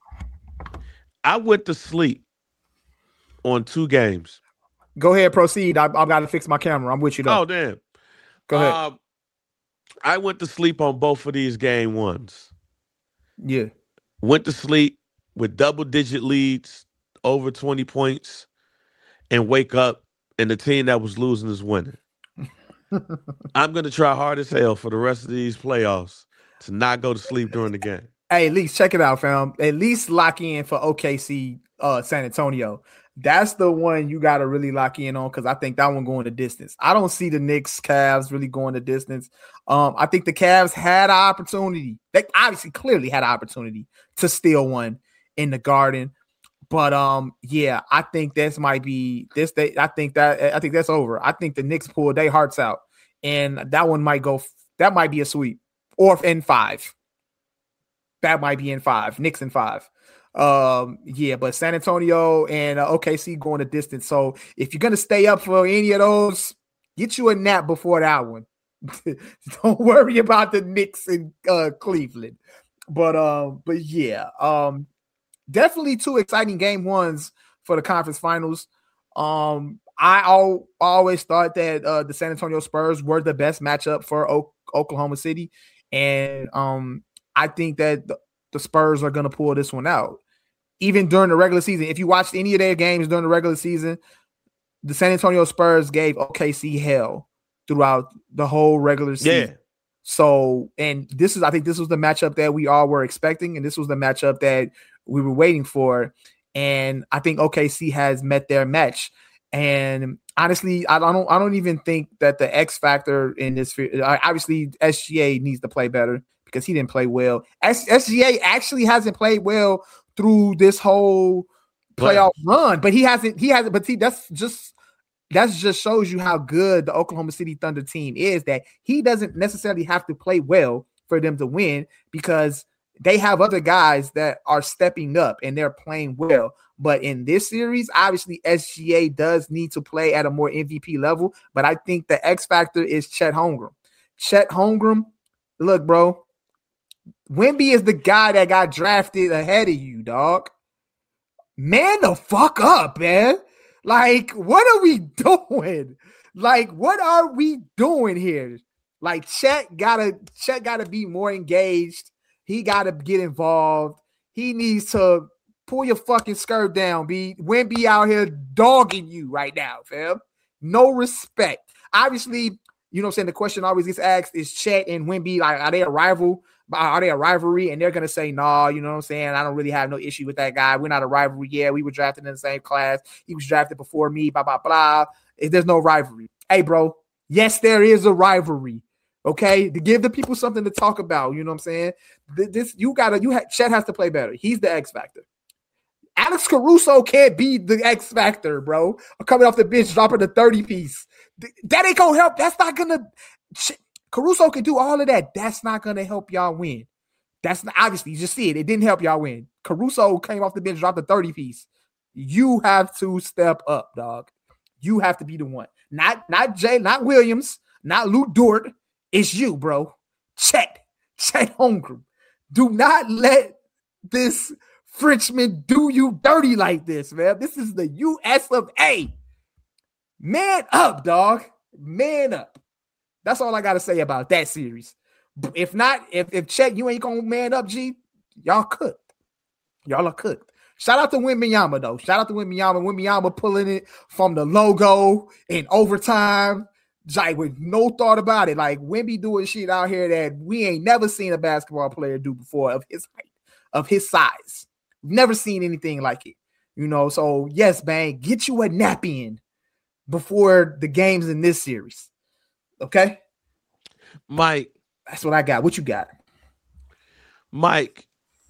I went to sleep on two games. Go ahead, proceed. I, I've got to fix my camera. I'm with you though. Oh, damn. Go ahead. Um, I went to sleep on both of these game ones. Yeah. Went to sleep with double-digit leads, over twenty points, and wake up, and the team that was losing is winning. I'm going to try hard as hell for the rest of these playoffs to not go to sleep during the game. Hey, at least check it out, fam. At least lock in for O K C uh, San Antonio. That's the one you got to really lock in on because I think that one going the distance. I don't see the Knicks, Cavs really going the distance. Um, I think the Cavs had an opportunity. They obviously clearly had an opportunity to steal one in the Garden. But um, yeah, I think this might be this. Day, I think that I think that's over. I think the Knicks pull their hearts out, and that one might go. That might be a sweep, or in five. That might be in five. Knicks in five. Um, yeah, but San Antonio and uh, O K C going a distance. So if you're gonna stay up for any of those, get you a nap before that one. Don't worry about the Knicks in uh, Cleveland. But um, but yeah, um. Definitely two exciting game ones for the conference finals. Um, I al- always thought that uh, the San Antonio Spurs were the best matchup for o- Oklahoma City, and um, I think that the, the Spurs are going to pull this one out. Even during the regular season, if you watched any of their games during the regular season, the San Antonio Spurs gave O K C hell throughout the whole regular season. Yeah. So, and this is, I think this was the matchup that we all were expecting, and this was the matchup that we were waiting for. And I think O K C has met their match. And honestly, I don't, I don't even think that the X factor in this, obviously S G A needs to play better because he didn't play well. S- SGA actually hasn't played well through this whole playoff run, but he hasn't, he hasn't, but see, that's just, that just shows you how good the Oklahoma City Thunder team is, that he doesn't necessarily have to play well for them to win because they have other guys that are stepping up and they're playing well. But in this series, obviously S G A does need to play at a more M V P level, but I think the X factor is Chet Holmgren. Chet Holmgren, look, bro, Wemby is the guy that got drafted ahead of you, dog. Man the fuck up, man. Like, what are we doing? Like, what are we doing here? Like, Chet gotta, Chet gotta be more engaged. He gotta get involved. He needs to pull your fucking skirt down, B. Wemby out here dogging you right now, fam. No respect. Obviously, you know what I'm saying? The question always gets asked, is Chet and Wemby, like, are they a rival? Are they a rivalry? And they're going to say, no, nah, you know what I'm saying? I don't really have no issue with that guy. We're not a rivalry. Yeah, we were drafted in the same class. He was drafted before me, blah, blah, blah. There's no rivalry. Hey, bro, yes, there is a rivalry. Okay? To give the people something to talk about, you know what I'm saying? This, you got to, you ha- Chet has to play better. He's the X factor. Alex Caruso can't be the X factor, bro. Coming off the bench, dropping the thirty piece. That ain't going to help. That's not going to... Caruso can do all of that. That's not going to help y'all win. That's not, obviously, you just see it. It didn't help y'all win. Caruso came off the bench, dropped a thirty piece. You have to step up, dog. You have to be the one. Not, not Jay, not Williams, not Lou Dort. It's you, bro. Chet. Chet Holmgren. Do not let this Frenchman do you dirty like this, man. This is the U S of A. Man up, dog. Man up. That's all I got to say about that series. If not, if, if Chet, you ain't going to man up, G, y'all cooked. Y'all are cooked. Shout out to Wembanyama, though. Shout out to Wembanyama. Wembanyama pulling it from the logo in overtime, like with no thought about it. Like Wemby doing shit out here that we ain't never seen a basketball player do before of his height, of his size. Never seen anything like it. You know, so yes, Bang, get you a nap in before the games in this series. Okay, Mike. That's what I got. What you got, Mike?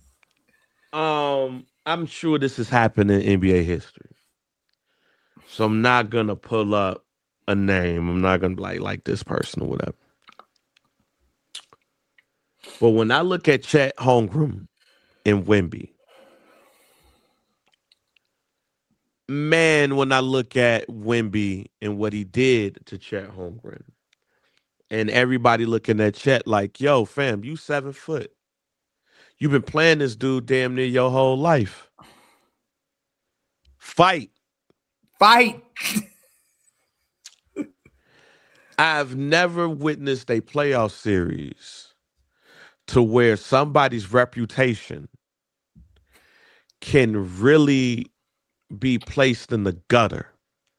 Um, I'm sure this has happened in N B A history, so I'm not gonna pull up a name. I'm not gonna be like like this person or whatever. But when I look at Chet Holmgren and Wemby, man, when I look at Wemby and what he did to Chet Holmgren. And everybody looking at Chet like, yo, fam, you seven foot. You've been playing this dude damn near your whole life. Fight. Fight. I've never witnessed a playoff series to where somebody's reputation can really be placed in the gutter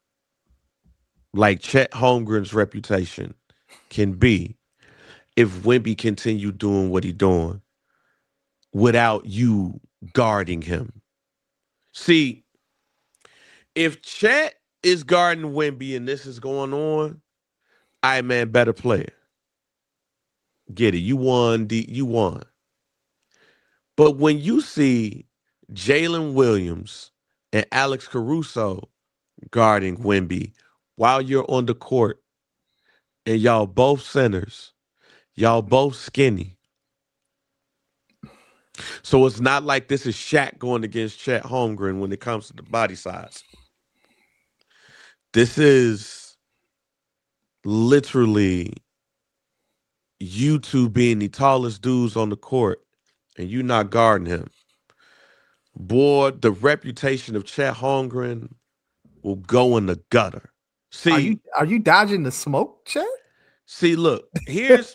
like Chet Holmgren's reputation can be if Wemby continue doing what he's doing without you guarding him. See, if Chet is guarding Wemby and this is going on, I man, better player. Get it. You won. D, you won. But when you see Jalen Williams and Alex Caruso guarding Wemby while you're on the court, and y'all both centers, y'all both skinny. So it's not like this is Shaq going against Chet Holmgren when it comes to the body size. This is literally you two being the tallest dudes on the court and you not guarding him. Boy, the reputation of Chet Holmgren will go in the gutter. See, are you are you dodging the smoke, Chet? See, look, here's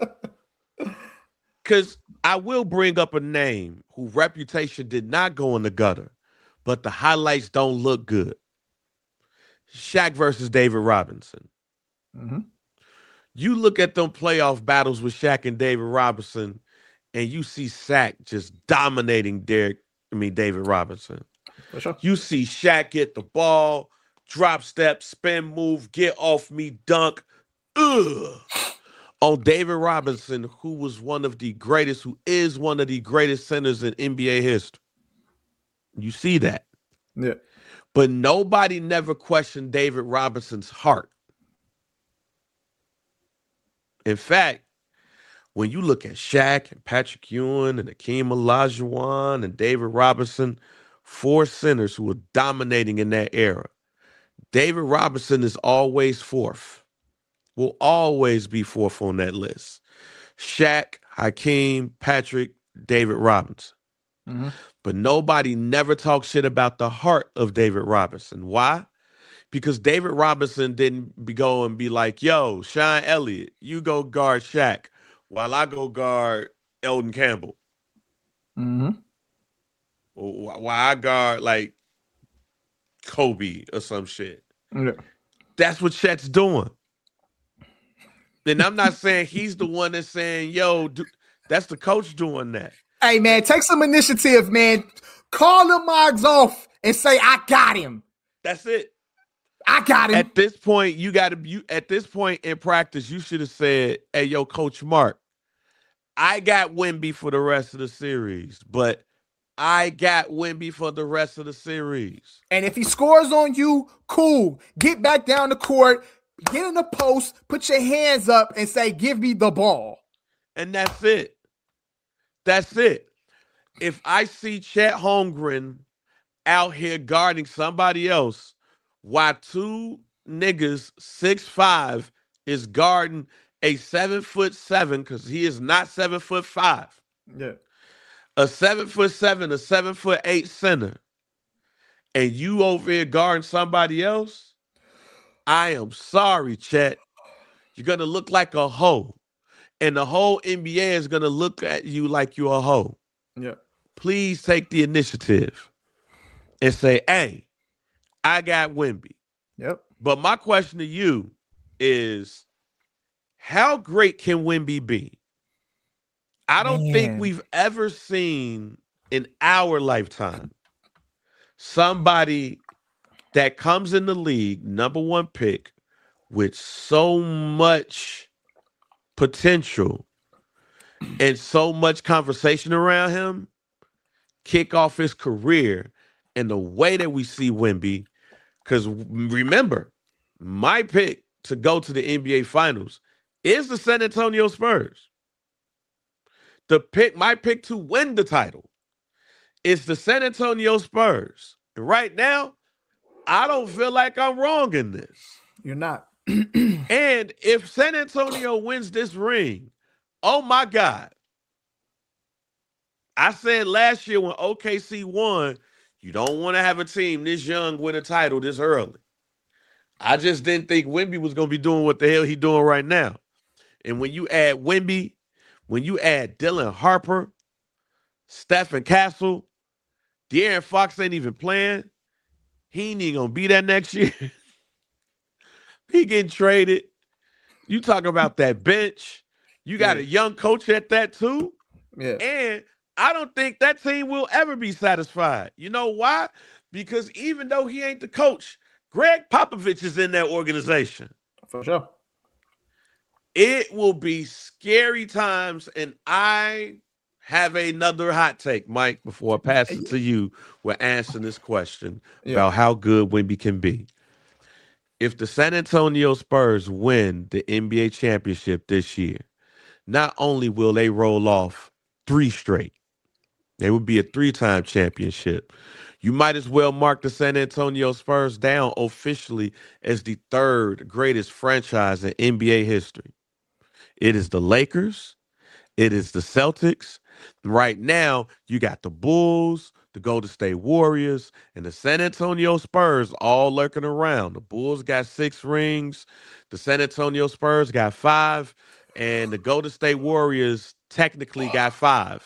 because I will bring up a name whose reputation did not go in the gutter, but the highlights don't look good. Shaq versus David Robinson. Mm-hmm. You look at them playoff battles with Shaq and David Robinson, and you see Shaq just dominating Derek, I mean David Robinson. For sure. You see Shaq get the ball, drop step, spin move, get off me, dunk. Ugh. On David Robinson, who was one of the greatest, who is one of the greatest centers in N B A history. You see that. Yeah. But nobody never questioned David Robinson's heart. In fact, when you look at Shaq and Patrick Ewing and Akeem Olajuwon and David Robinson, four centers who were dominating in that era, David Robinson is always fourth. Will always be fourth on that list. Shaq, Hakeem, Patrick, David Robinson. Mm-hmm. But nobody never talks shit about the heart of David Robinson. Why? Because David Robinson didn't be go and be like, yo, Sean Elliott, you go guard Shaq while I go guard Elton Campbell. Mm-hmm. While I guard like Kobe or some shit. Yeah. That's what Shaq's doing. And I'm not saying he's the one that's saying, yo, do, that's the coach doing that. Hey, man, take some initiative, man. Call the Moggs off and say, I got him. That's it. I got him. At this point, you got to, you at this point in practice, you should have said, hey, yo, Coach Mark, I got Wemby for the rest of the series, but I got Wemby for the rest of the series. And if he scores on you, cool. Get back down the court. Get in the post, put your hands up and say, give me the ball. And that's it. That's it. If I see Chet Holmgren out here guarding somebody else while two niggas, six five, is guarding a seven foot seven, because he is not seven foot five. Yeah. A seven foot seven, a seven foot eight center, and you over here guarding somebody else, I am sorry, Chet. You're going to look like a hoe. And the whole N B A is going to look at you like you're a hoe. Yeah. Please take the initiative and say, hey, I got Wemby. Yep. But my question to you is, how great can Wemby be? I don't Man. think we've ever seen in our lifetime somebody that comes in the league, number one pick, with so much potential and so much conversation around him, kick off his career in the way that we see Wemby. Because remember, my pick to go to the N B A Finals is the San Antonio Spurs. The pick, my pick to win the title is the San Antonio Spurs. And right now, I don't feel like I'm wrong in this. You're not. And if San Antonio wins this ring, oh my God. I said last year when O K C won, you don't want to have a team this young win a title this early. I just didn't think Wemby was going to be doing what the hell he's doing right now. And when you add Wemby, when you add Dylan Harper, Stephen Castle, De'Aaron Fox ain't even playing. He ain't even going to be there next year. He getting traded. You talk about that bench. You got Yeah. a young coach at that too. Yeah. And I don't think that team will ever be satisfied. You know why? Because even though he ain't the coach, Greg Popovich is in that organization. For sure. It will be scary times, and I have another hot take, Mike, before I pass it to you. We're answering this question Yeah. about how good Wemby can be. If the San Antonio Spurs win the N B A championship this year, not only will they roll off three straight, they would be a three-time championship. You might as well mark the San Antonio Spurs down officially as the third greatest franchise in N B A history. It is the Lakers. It is the Celtics. Right now, you got the Bulls, the Golden State Warriors, and the San Antonio Spurs all lurking around. The Bulls got six rings. The San Antonio Spurs got five. And the Golden State Warriors technically got five.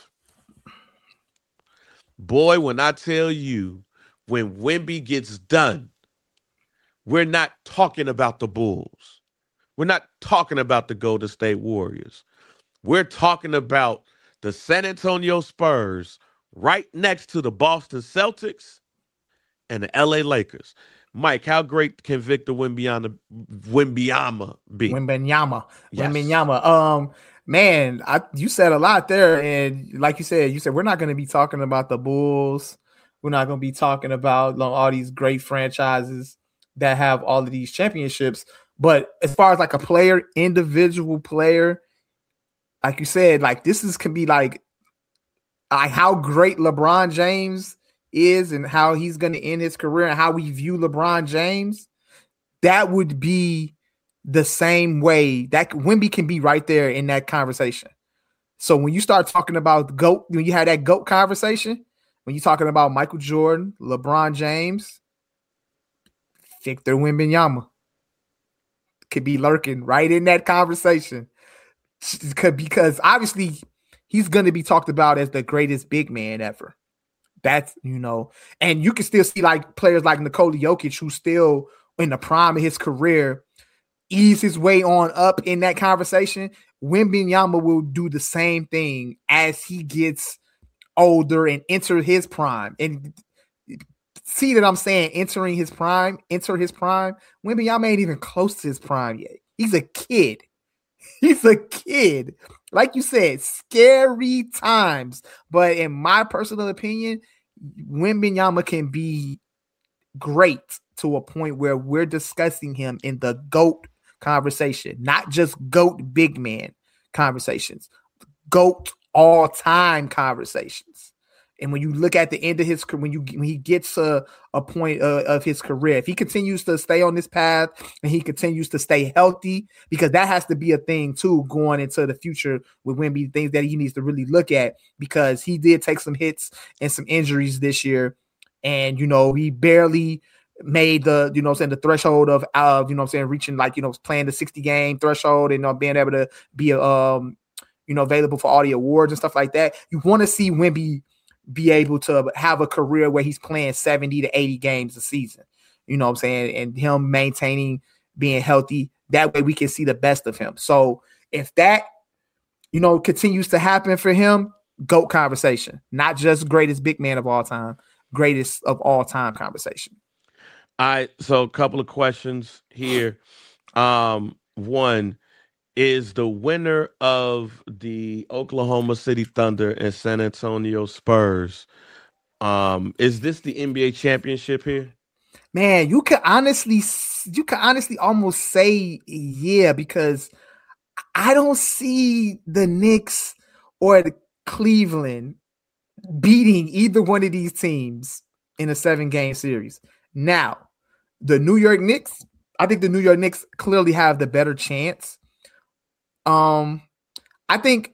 Boy, when I tell you, when Wemby gets done, we're not talking about the Bulls. We're not talking about the Golden State Warriors. We're talking about the San Antonio Spurs right next to the Boston Celtics and the L A Lakers. Mike, how great can Victor Wembanyama, Wembanyama be? Wembanyama. Yes. Wembanyama. Um, man, I, you said a lot there. And like you said, you said we're not going to be talking about the Bulls. We're not going to be talking about like, all these great franchises that have all of these championships. But as far as like a player, individual player, like you said, like this is can be like, like how great LeBron James is and how he's going to end his career and how we view LeBron James. That would be the same way that Wemby can be right there in that conversation. So when you start talking about GOAT, when you have that GOAT conversation, when you're talking about Michael Jordan, LeBron James, Victor Wembanyama could be lurking right in that conversation. Because obviously he's going to be talked about as the greatest big man ever. That's, you know, and you can still see like players like Nikola Jokic, who's still in the prime of his career, ease his way on up in that conversation. Wembanyama will do the same thing as he gets older and enter his prime. And see that I'm saying entering his prime, enter his prime. Wembanyama ain't even close to his prime yet. He's a kid. He's a kid. Like you said, scary times. But in my personal opinion, Wembanyama can be great to a point where we're discussing him in the GOAT conversation, not just GOAT big man conversations, GOAT all-time conversations. And when you look at the end of his career, when you when he gets to a point uh, of his career, if he continues to stay on this path and he continues to stay healthy, because that has to be a thing too going into the future with Wemby, things that he needs to really look at, because he did take some hits and some injuries this year, and you know he barely made the you know what I'm saying the threshold of uh, you know what I'm saying reaching like you know playing the sixty game threshold and you know, being able to be um you know available for all the awards and stuff like that. You want to see Wemby be able to have a career where he's playing seventy to eighty games a season, you know what I'm saying? And him maintaining being healthy. That way we can see the best of him. So if that, you know, continues to happen for him, GOAT conversation, not just greatest big man of all time, greatest of all time conversation. All right. So a couple of questions here. Um, one, is the winner of the Oklahoma City Thunder and San Antonio Spurs, um, is this the N B A championship here? Man, you can honestly, you can honestly almost say yeah, because I don't see the Knicks or the Cleveland beating either one of these teams in a seven-game series. Now, the New York Knicks, I think the New York Knicks clearly have the better chance. Um, I think,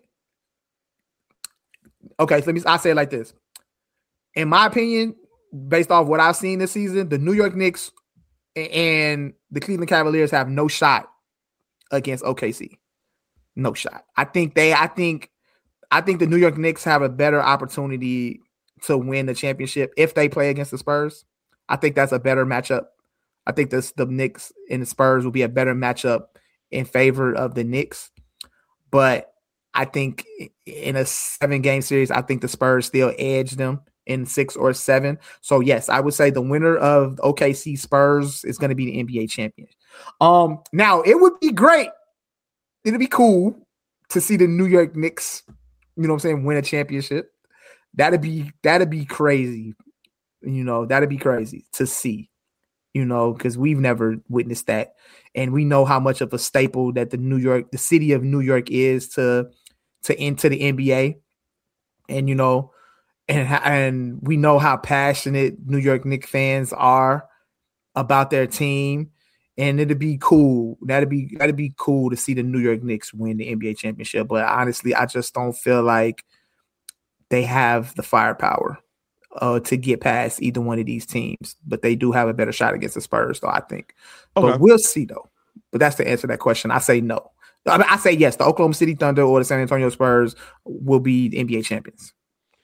okay, so let me, I'll say it like this. In my opinion, based off what I've seen this season, the New York Knicks and the Cleveland Cavaliers have no shot against O K C. No shot. I think they, I think, I think the New York Knicks have a better opportunity to win the championship if they play against the Spurs. I think that's a better matchup. I think this, the Knicks and the Spurs will be a better matchup in favor of the Knicks. But I think in a seven-game series, I think the Spurs still edge them in six or seven. So, yes, I would say the winner of O K C Spurs is going to be the N B A champion. Um, now, it would be great. It would be cool to see the New York Knicks You know what I'm saying? Win a championship. That'd be that'd be crazy. You know, that'd be crazy to see. You know, because we've never witnessed that, and we know how much of a staple that the New York, the city of New York, is to to into the N B A, and you know, and and we know how passionate New York Knicks fans are about their team, and it'd be cool. That'd be that'd be cool to see the New York Knicks win the N B A championship. But honestly, I just don't feel like they have the firepower Uh, to get past either one of these teams, but they do have a better shot against the Spurs, though, I think. Okay. But we'll see, though. But that's the answer to that question. I say no. I, mean, I say yes. The Oklahoma City Thunder or the San Antonio Spurs will be the N B A champions.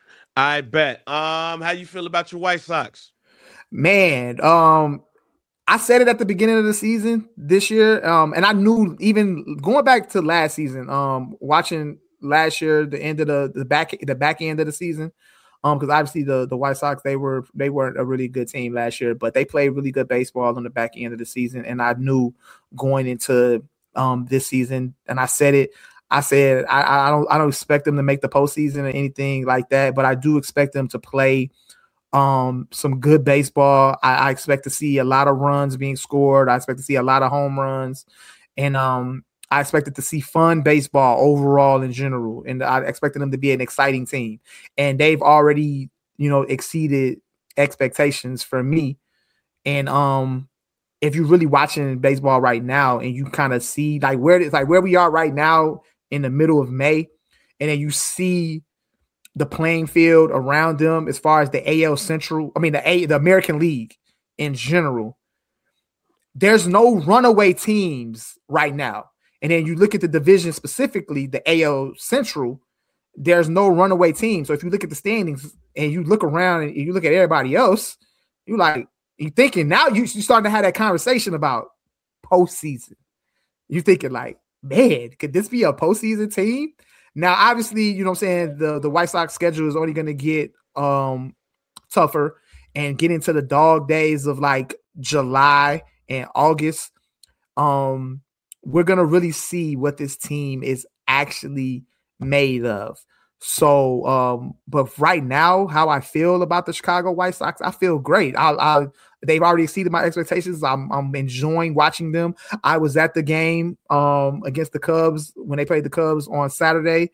I bet. Um, how you feel about your White Sox? Man, um, I said it at the beginning of the season this year, um, and I knew even going back to last season, um, watching last year, the end of the the back the back end of the season. Um, because obviously the, the White Sox, they were they weren't a really good team last year, but they played really good baseball on the back end of the season. And I knew going into um this season, and I said it, I said I, I don't I don't expect them to make the postseason or anything like that, but I do expect them to play um some good baseball. I, I expect to see a lot of runs being scored. I expect to see a lot of home runs, and um. I expected to see fun baseball overall in general, and I expected them to be an exciting team. And they've already, you know, exceeded expectations for me. And um, if you're really watching baseball right now, and you kind of see like where it's like where we are right now in the middle of May, and then you see the playing field around them as far as the A L Central, I mean the A, the American League in general. There's no runaway teams right now. And then you look at the division specifically, the A L Central, there's no runaway team. So if you look at the standings and you look around and you look at everybody else, you like, you thinking now you, you starting to have that conversation about postseason. You're thinking like, man, could this be a postseason team? Now, obviously, you know what I'm saying? The, the White Sox schedule is only going to get um, tougher and get into the dog days of like July and August. Um, we're going to really see what this team is actually made of. So, um, but right now, how I feel about the Chicago White Sox, I feel great. I, I they've already exceeded my expectations. I'm, I'm enjoying watching them. I was at the game um, against the Cubs when they played the Cubs on Saturday.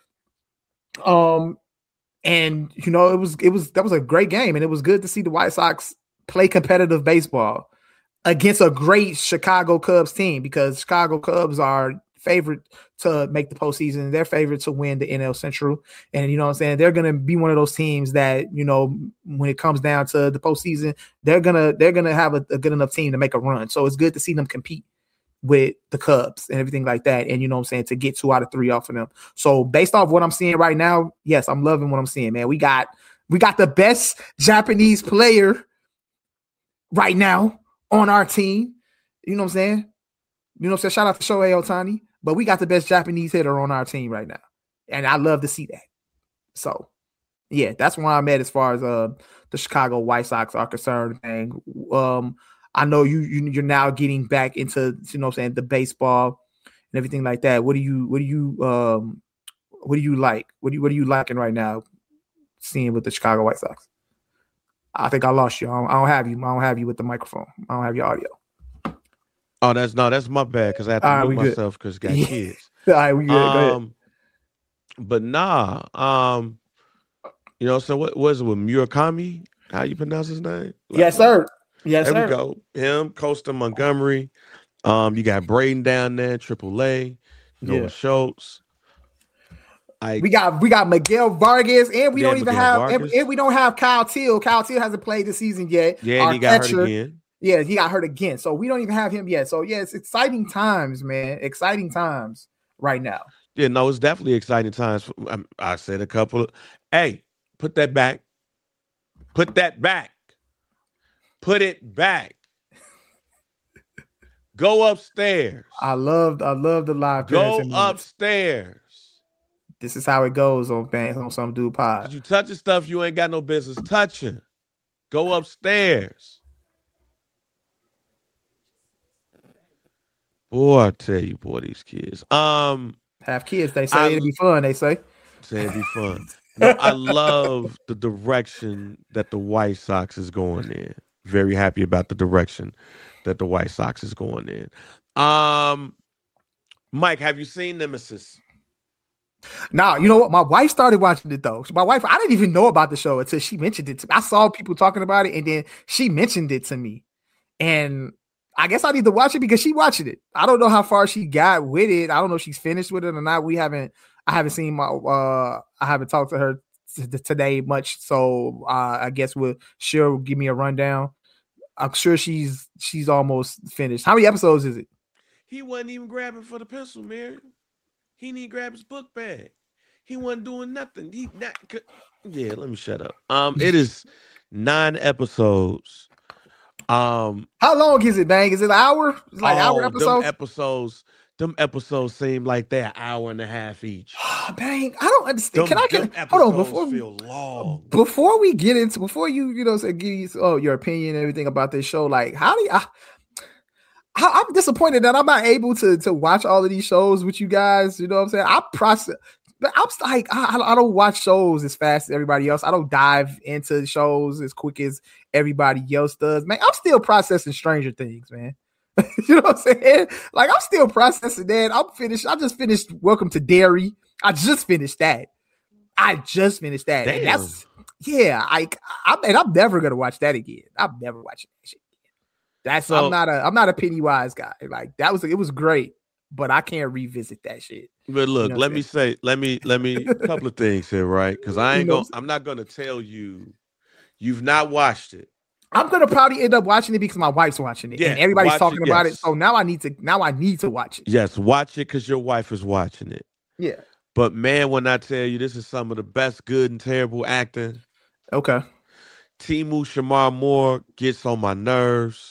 Um, and you know, it was it was that was a great game, and it was good to see the White Sox play competitive baseball against a great Chicago Cubs team, because Chicago Cubs are favorite to make the postseason. They're favorite to win the N L Central. And you know what I'm saying? They're going to be one of those teams that, you know, when it comes down to the postseason, they're going to, they're going to have a, a good enough team to make a run. So it's good to see them compete with the Cubs and everything like that. And you know what I'm saying? To get two out of three off of them. So based off what I'm seeing right now, yes, I'm loving what I'm seeing, man. We got, we got the best Japanese player right now on our team. You know what I'm saying? You know what I'm saying? Shout out to Shohei Ohtani. But we got the best Japanese hitter on our team right now. And I love to see that. So, yeah, that's where I'm at as far as uh, the Chicago White Sox are concerned. And um, I know you, you, you're now getting back into, you know what I'm saying, the baseball and everything like that. What do you, what do you, um, what do you like? What do you, what are you liking right now seeing with the Chicago White Sox? I think I lost you. I don't, I don't have you. I don't have you with the microphone. I don't have your audio. Oh, that's no, that's my bad because I have to All move right, myself because got kids. All right, we good. Go ahead. Um, but nah, um, you know, so what was it with Murakami? How you pronounce his name? Like, yes, sir. Yes, there sir. we go. Him, Costa Montgomery. Um, you got Braden down there, Triple A, Noah Yeah. Schultz. I, we got we got Miguel Vargas, and we Yeah, don't even Miguel have and, Vargas. and we don't have Kyle Teal. Kyle Teal hasn't played this season yet. yeah, Our and he got catcher- hurt again. Yeah, he got hurt again. So we don't even have him yet. So yeah, it's exciting times, man. Exciting times right now. Yeah, no, it's definitely exciting times. I, I said a couple of, hey, put that back. Put that back. Put it back. Go upstairs. I loved I love the live Go appearance and upstairs. this is how it goes on Bands on Some Dude Pod. Cause you touching stuff you ain't got no business touching. Go upstairs. Boy, I tell you, boy, these kids. Um, Have kids, they say I- it'll be fun, they say. Saying it'd be fun. No, I love the direction that the White Sox is going in. Very happy about the direction that the White Sox is going in. Um, Mike, have you seen Nemesis? Now, you know what? My wife started watching it though. My wife, I didn't even know about the show until she mentioned it to me. I saw people talking about it, and then she mentioned it to me. And I guess I need to watch it because she watching it. I don't know how far she got with it. I don't know if she's finished with it or not. We haven't. I haven't seen my. Uh, I haven't talked to her t- today much, so uh, I guess we'll she'll give me a rundown. I'm sure she's she's almost finished. How many episodes is it? He wasn't even grabbing for the pencil, Mary. He didn't grab his book bag. He wasn't doing nothing. He not. Yeah, let me shut up. Um, it is nine episodes. Um, how long is it, Bang? Is it an hour? It's like oh, hour episodes. Them episodes. Them episodes seem like they're an hour and a half each. Bang! I don't understand. Them, Can I get hold on before feel long. Before we get into before you you know say give you, oh, your opinion and everything about this show? Like, how do you? I, I'm disappointed that I'm not able to to watch all of these shows with you guys. You know what I'm saying? I process, but I'm like I, I don't watch shows as fast as everybody else. I don't dive into shows as quick as everybody else does. Man, I'm still processing Stranger Things, man. You know what I'm saying? Like I'm still processing that. I'm finished. I just finished Welcome to Derry. I just finished that. I just finished that. Damn. And that's yeah. I, I and I'm never gonna watch that again. I'm never watching that shit. That's so, I'm not a I'm not a Pennywise guy. Like that was it was great, but I can't revisit that shit. But look, you know let me say, let me let me a couple of things here, right? Because I ain't you know, gonna I'm not gonna tell you you've not watched it. I'm gonna probably end up watching it because my wife's watching it, yeah, and everybody's talking it, about yes. it. So now I need to now I need to watch it. Yes, watch it because your wife is watching it. Yeah. But man, when I tell you this is some of the best good and terrible acting. Okay. Timu Shamar Moore gets on my nerves.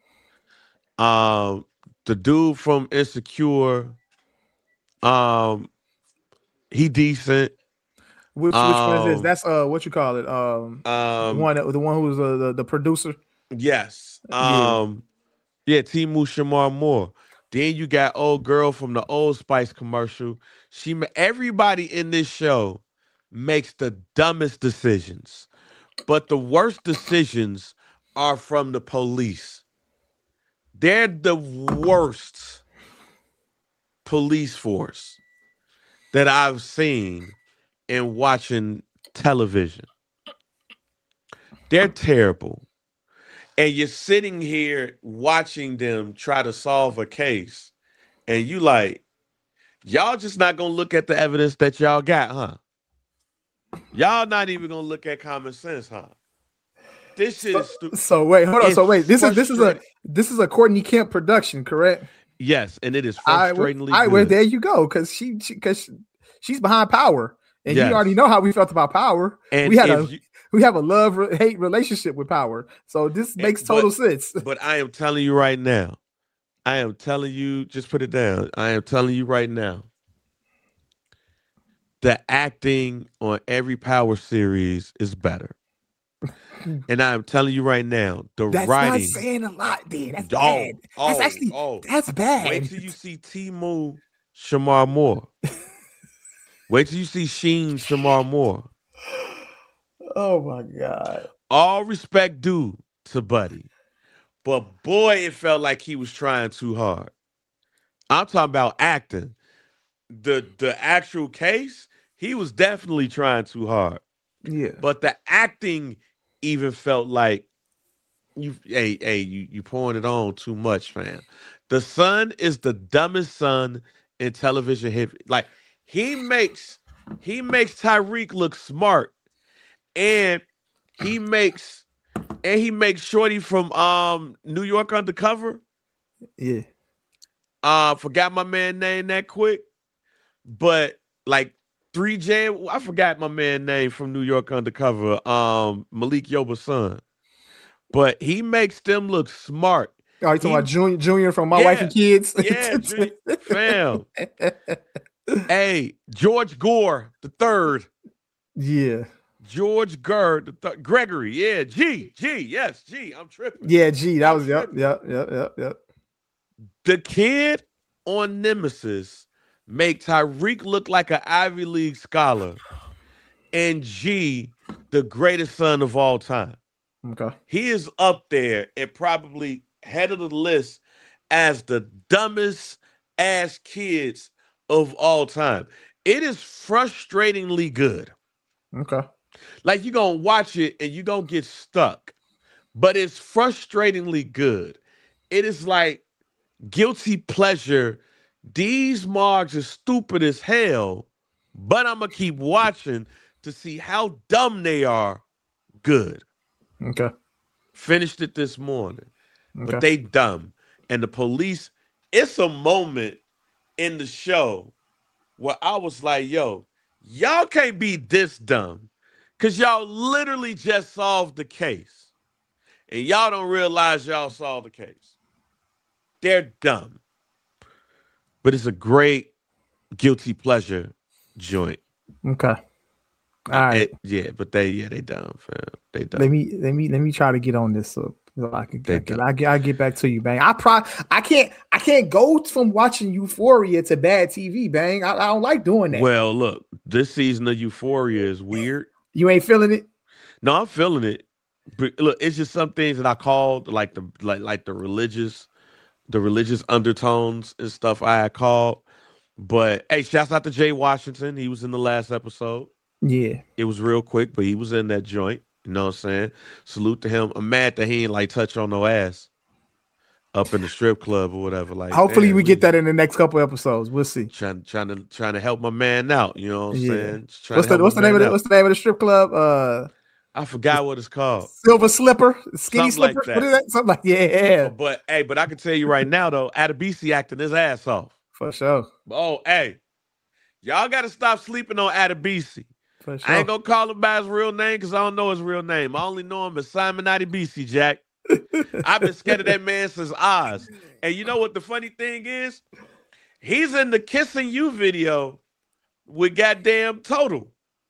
Um, the dude from Insecure, um, he decent. Which which um, one is this? That's uh, what you call it? Um, um the one that, the one who was uh, the the producer. Yes. Um, yeah, yeah Timu Shamar Moore. Then you got old girl from the Old Spice commercial. She everybody in this show makes the dumbest decisions, but the worst decisions are from the police. They're the worst police force that I've seen in watching television. They're terrible. And you're sitting here watching them try to solve a case, and you like, y'all just not going to look at the evidence that y'all got, huh? Y'all not even going to look at common sense, huh? This shit so, is stupid. So wait, hold on. It's so wait, this is this is a this is a Courtney Kemp production, correct? Yes, and it is frustratingly. I, I, well, there you go, because she because she, she's behind Power, and yes. You already know how we felt about Power. And we had a you, we have a love hate relationship with Power, so this makes and, total but, sense. But I am telling you right now, I am telling you, just put it down. I am telling you right now, the acting on every Power series is better. And I'm telling you right now, the that's writing. That's not saying a lot, dude. That's oh, bad. Oh, that's actually oh. that's bad. Wait till you see Timu Shamar Moore. Wait till you see Sheen Shamar Moore. Oh my God. All respect due to Buddy. But boy, it felt like he was trying too hard. I'm talking about acting. The the actual case, he was definitely trying too hard. Yeah. But the acting even felt like you hey hey you you pouring it on too much, fam. The son is the dumbest son in television history. Like he makes he makes Tyreek look smart, and he makes and he makes Shorty from um New York Undercover. Yeah. Uh forgot my man name that quick, but like three J, I forgot my man name from New York Undercover, um, Malik Yoba's son. But he makes them look smart. Oh, you talking he, about Junior, Junior from My yeah, Wife and Kids? Yeah, Junior, fam. Hey, George Gore the third. Yeah. George Gore the third. Gregory, yeah, G, G, yes, G. I'm tripping. Yeah, G. That I'm was, yep, yep, yep, yep, yep. The kid on Nemesis make Tyreek look like an Ivy League scholar, and G, the greatest son of all time. Okay. He is up there and probably head of the list as the dumbest ass kids of all time. It is frustratingly good. Okay. Like, you're going to watch it and you're going to get stuck, but it's frustratingly good. It is like guilty pleasure. These marks are stupid as hell, but I'm going to keep watching to see how dumb they are. Good. Okay. Finished it this morning, Okay. but they dumb. And the police, it's a moment in the show where I was like, yo, y'all can't be this dumb because y'all literally just solved the case. And y'all don't realize y'all solved the case. They're dumb. But it's a great guilty pleasure joint. Okay. All right. It, yeah, but they yeah, they dumb, fam. They dumb. Let me let me let me try to get on this so I can get, I get I get back to you, bang. I pro I can't I can't go from watching Euphoria to bad T V, bang. I, I don't like doing that. Well, look, this season of Euphoria is weird. You ain't feeling it? No, I'm feeling it. But look, it's just some things that I called like the like like the religious, the religious undertones and stuff I had called. But hey, shouts out to Jay Washington. He was in the last episode. Yeah. It was real quick, but he was in that joint. You know what I'm saying? Salute to him. I'm mad that he ain't like touch on no ass up in the strip club or whatever. Like, hopefully damn, we get that in the next couple episodes. We'll see. Trying, trying to, trying to help my man out. You know what I'm Yeah. saying? What's the What's the name of the What's the name of the strip club? Uh, I forgot what it's called. Silver Slipper, Skinny Something Slipper. like What is that? Something like yeah. But hey, but I can tell you right now though, Adebisi acting his ass off for sure. Oh, hey, y'all got to stop sleeping on Adebisi. For sure. I ain't gonna call him by his real name because I don't know his real name. I only know him as Simon Adebisi, Jack. I've been scared of that man since Oz. And you know what the funny thing is? He's in the Kissing You video with goddamn Total.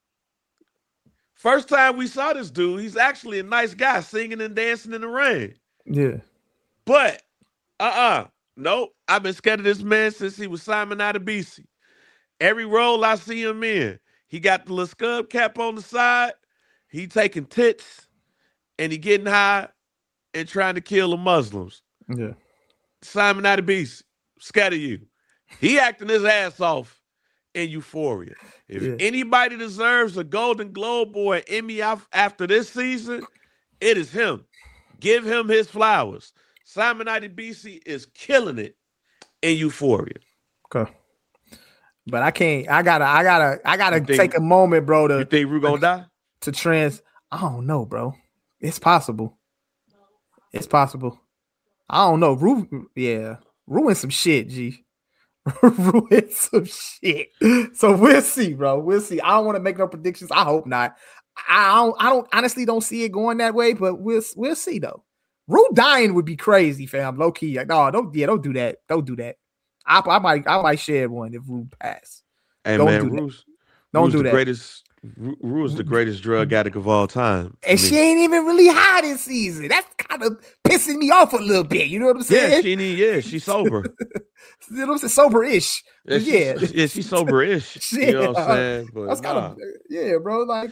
First time we saw this dude, he's actually a nice guy singing and dancing in the rain. Yeah. But, uh-uh. Nope. I've been scared of this man since he was Simon Adebisi. Every role I see him in, he got the little scub cap on the side. He taking tits and he getting high and trying to kill the Muslims. Yeah. Simon Adebisi, scared of you. He acting his ass off in Euphoria. If yeah. anybody deserves a Golden Globe or an Emmy after this season, it is him. Give him his flowers. Simon Adebisi is killing it in Euphoria. Okay. But I can't. I gotta. I gotta. I gotta think, take a moment, bro. To you think Rue gonna die? To trans. I don't know, bro. It's possible. It's possible. I don't know. Rue. Yeah. Ruin some shit, G. Ruin some shit. So we'll see, bro. We'll see. I don't want to make no predictions. I hope not. I don't. I don't honestly don't see it going that way. But we'll we'll see though. Rue dying would be crazy, fam. Low key. Like, no, don't. Yeah, don't do that. Don't do that. I, I might I might share one if Rue pass. Hey don't man, do Rue's, don't Rue's do the that. Greatest, Rue is the greatest drug addict of all time. And she ain't even really high this season. That's kind of pissing me off a little bit. You know what I'm saying? Yeah, she need, yeah, she's sober. You know what I'm saying? Sober-ish. Yeah, She, yeah. She's, yeah, she's sober-ish. You know what I'm saying? But that's kind nah. of yeah, bro. Like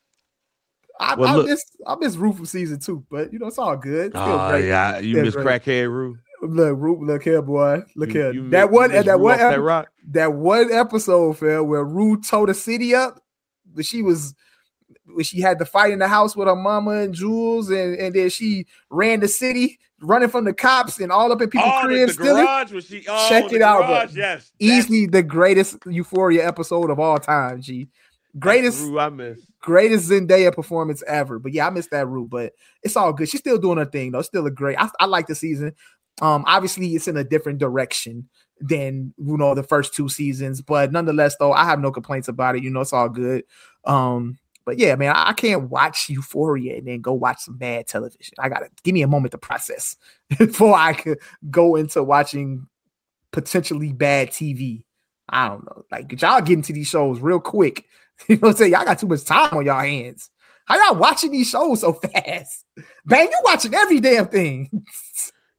I, well, I look, miss I miss Rue from season two, but you know it's all good. It's oh great. yeah, you Still miss great. crackhead Rue. Look, Rue, look here, boy. Look You- here. you that miss- one, you miss that Rue one, off that ep- rock? that one episode, fam, where Rue tore the city up. But she was, when she had the fight in the house with her mama and Jules, and, and then she ran the city, running from the cops and all up in people's Oh, the, cribs. the Stealing. garage was she? Oh, Check the it out, garage, bro. yes, Easily the greatest Euphoria episode of all time. G, That's greatest. Rue I miss. Greatest Zendaya performance ever. But yeah, I missed that Rue, but it's all good. She's still doing her thing, though. Still a great. I, I like the season. Um, obviously, it's in a different direction than you know the first two seasons, but nonetheless, though, I have no complaints about it. You know, it's all good. Um, but yeah, man, I, I can't watch Euphoria and then go watch some bad television. I gotta give me a moment to process before I could go into watching potentially bad T V. I don't know. Like, y'all get into these shows real quick. You know what I'm saying? Y'all got too much time on y'all hands. How y'all watching these shows so fast? Bang, you watching every damn thing.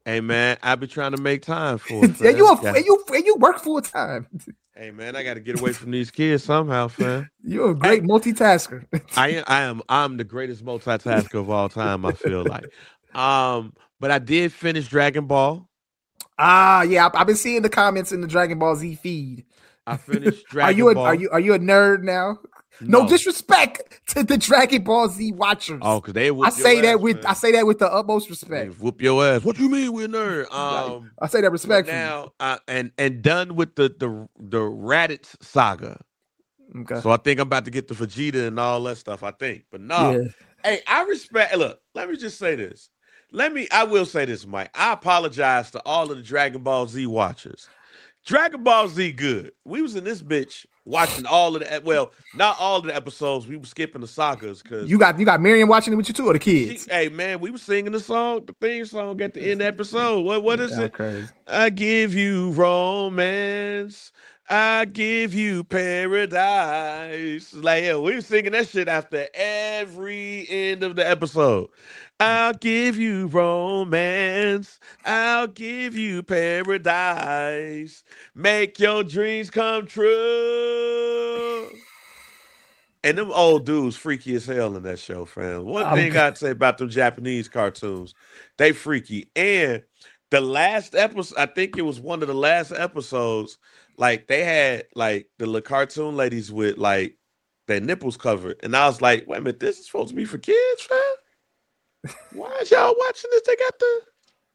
Hey man, I be trying to make time for it. Yeah, you a, yeah. and you and you work full time. Hey man, I got to get away from these kids somehow, fam. You're a great hey, multitasker. I am. I am. I'm the greatest multitasker of all time. I feel like. Um, but I did finish Dragon Ball. Ah, yeah, I've been seeing the comments in the Dragon Ball Z feed. I finished Dragon are you a, Ball. Are you are you a nerd now? No, no disrespect to the Dragon Ball Z watchers. Oh, because they I say that ass, with man. I say that with the utmost respect. They whoop your ass. What you mean we're nerd? Um, I say that respectfully. Now, uh, and and done with the the the Raditz saga. Okay. So I think I'm about to get the Vegeta and all that stuff. I think, but no. Yeah. Hey, I respect. Look, let me just say this. Let me. I will say this, Mike. I apologize to all of the Dragon Ball Z watchers. Dragon Ball Z good. We was in this bitch watching all of the well, not all of the episodes. We were skipping the sagas because you got you got Miriam watching it with you too, or the kids. She, hey man, we were singing the song, the theme song at the end of the episode. What what is it? Crazy. I give you romance. I give you paradise. Like yeah, we were singing that shit after every end of the episode. I'll give you romance. I'll give you paradise. Make your dreams come true. And them old dudes freaky as hell in that show, fam. One I'm thing good. I'd say about them Japanese cartoons, they freaky. And the last episode, I think it was one of the last episodes, like they had like the little cartoon ladies with like their nipples covered. And I was like, wait a minute, this is supposed to be for kids, fam? Why is y'all watching this? They got the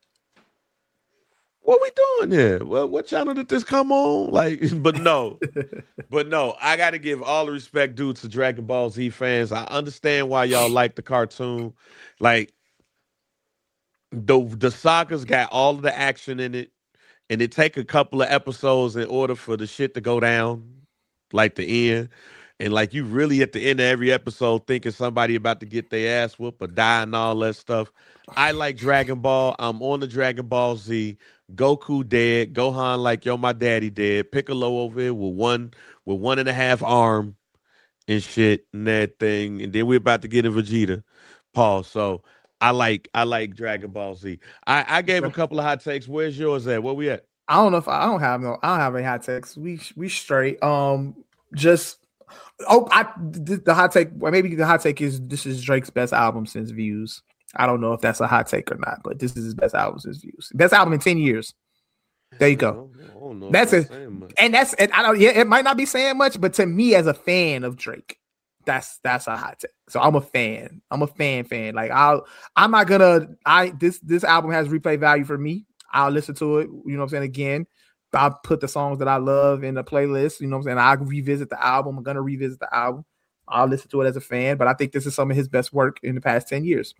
what we doing here? Well, what channel did this come on? Like, but no, but no, I got to give all the respect due to Dragon Ball Z fans. I understand why y'all like the cartoon. Like, the the sagas got all of the action in it, and it take a couple of episodes in order for the shit to go down, like the end. And like you really at the end of every episode thinking somebody about to get their ass whooped or die and all that stuff. I like Dragon Ball. I'm on the Dragon Ball Z. Goku dead. Gohan like, yo, my daddy dead. Piccolo over here with one with one and a half arm and shit and that thing. And then we're about to get a Vegeta. Paul. So I like I like Dragon Ball Z. I, I gave a couple of hot takes. Where's yours at? Where we at? I don't know if I, I don't have no I don't have any hot takes. We we straight. Um just Oh, I the hot take. Well, maybe the hot take is this is Drake's best album since Views. I don't know if that's a hot take or not, but this is his best album since Views. Best album in ten years. There you go. I don't know that's it. And that's and I don't. Yeah, it might not be saying much, but to me as a fan of Drake, that's that's a hot take. So I'm a fan. I'm a fan fan. Like I'll. I'm not gonna. I this this album has replay value for me. I'll listen to it. You know what I'm saying again. I put the songs that I love in the playlist. You know what I'm saying? I revisit the album. I'm going to revisit the album. I'll listen to it as a fan, but I think this is some of his best work in the past ten years.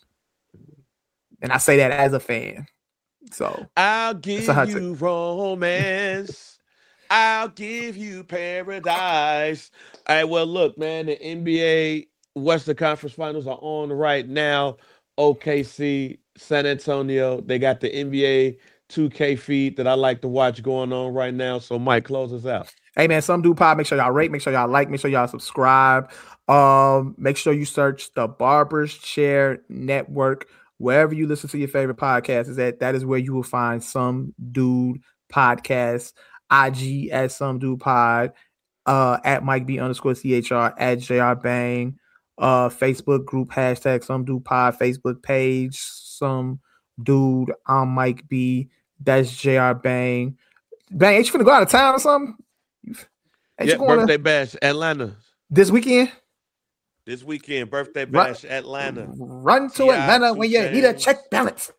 And I say that as a fan. So I'll give you romance. I'll give you paradise. All right, well, look, man, the N B A Western Conference Finals are on right now. O K C, San Antonio. They got the N B A two K feed that I like to watch going on right now. So Mike, close us out. Hey man, Some Dude Pod. Make sure y'all rate, make sure y'all like, make sure y'all subscribe. Um, make sure you search the Barber's Chair Network. Wherever you listen to your favorite podcast is at, that is where you will find Some Dude Podcast. I G at Some Dude Pod, uh, at Mike B underscore C H R, at J R Bang, uh, Facebook group hashtag Some Dude Pod, Facebook page Some Dude. I'm Mike B. That's J R Bang. Bang, ain't you finna go out of town or something? Yeah, birthday to... bash, Atlanta. This weekend? This weekend, birthday bash, run, Atlanta. Run to T I Atlanta when you need a check balance.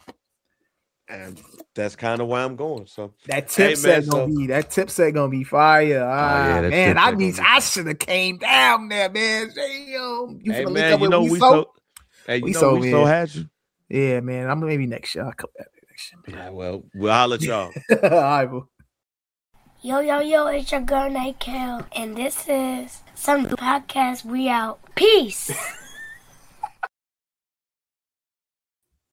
And that's kind of why I'm going. So that tip hey, set man, gonna so... be that tip set gonna be fire. Ah, oh, yeah, man, I need I should have came down there, man. Damn, you hey man, you know we so, so hey, you we know so, we so had you. Yeah, man. I'm maybe next year. I'll come back next year. Yeah, well, we'll holler at y'all. All right, bro. Yo, yo, yo, it's your girl, Nate Kel, and this is Some Podcast. We out. Peace.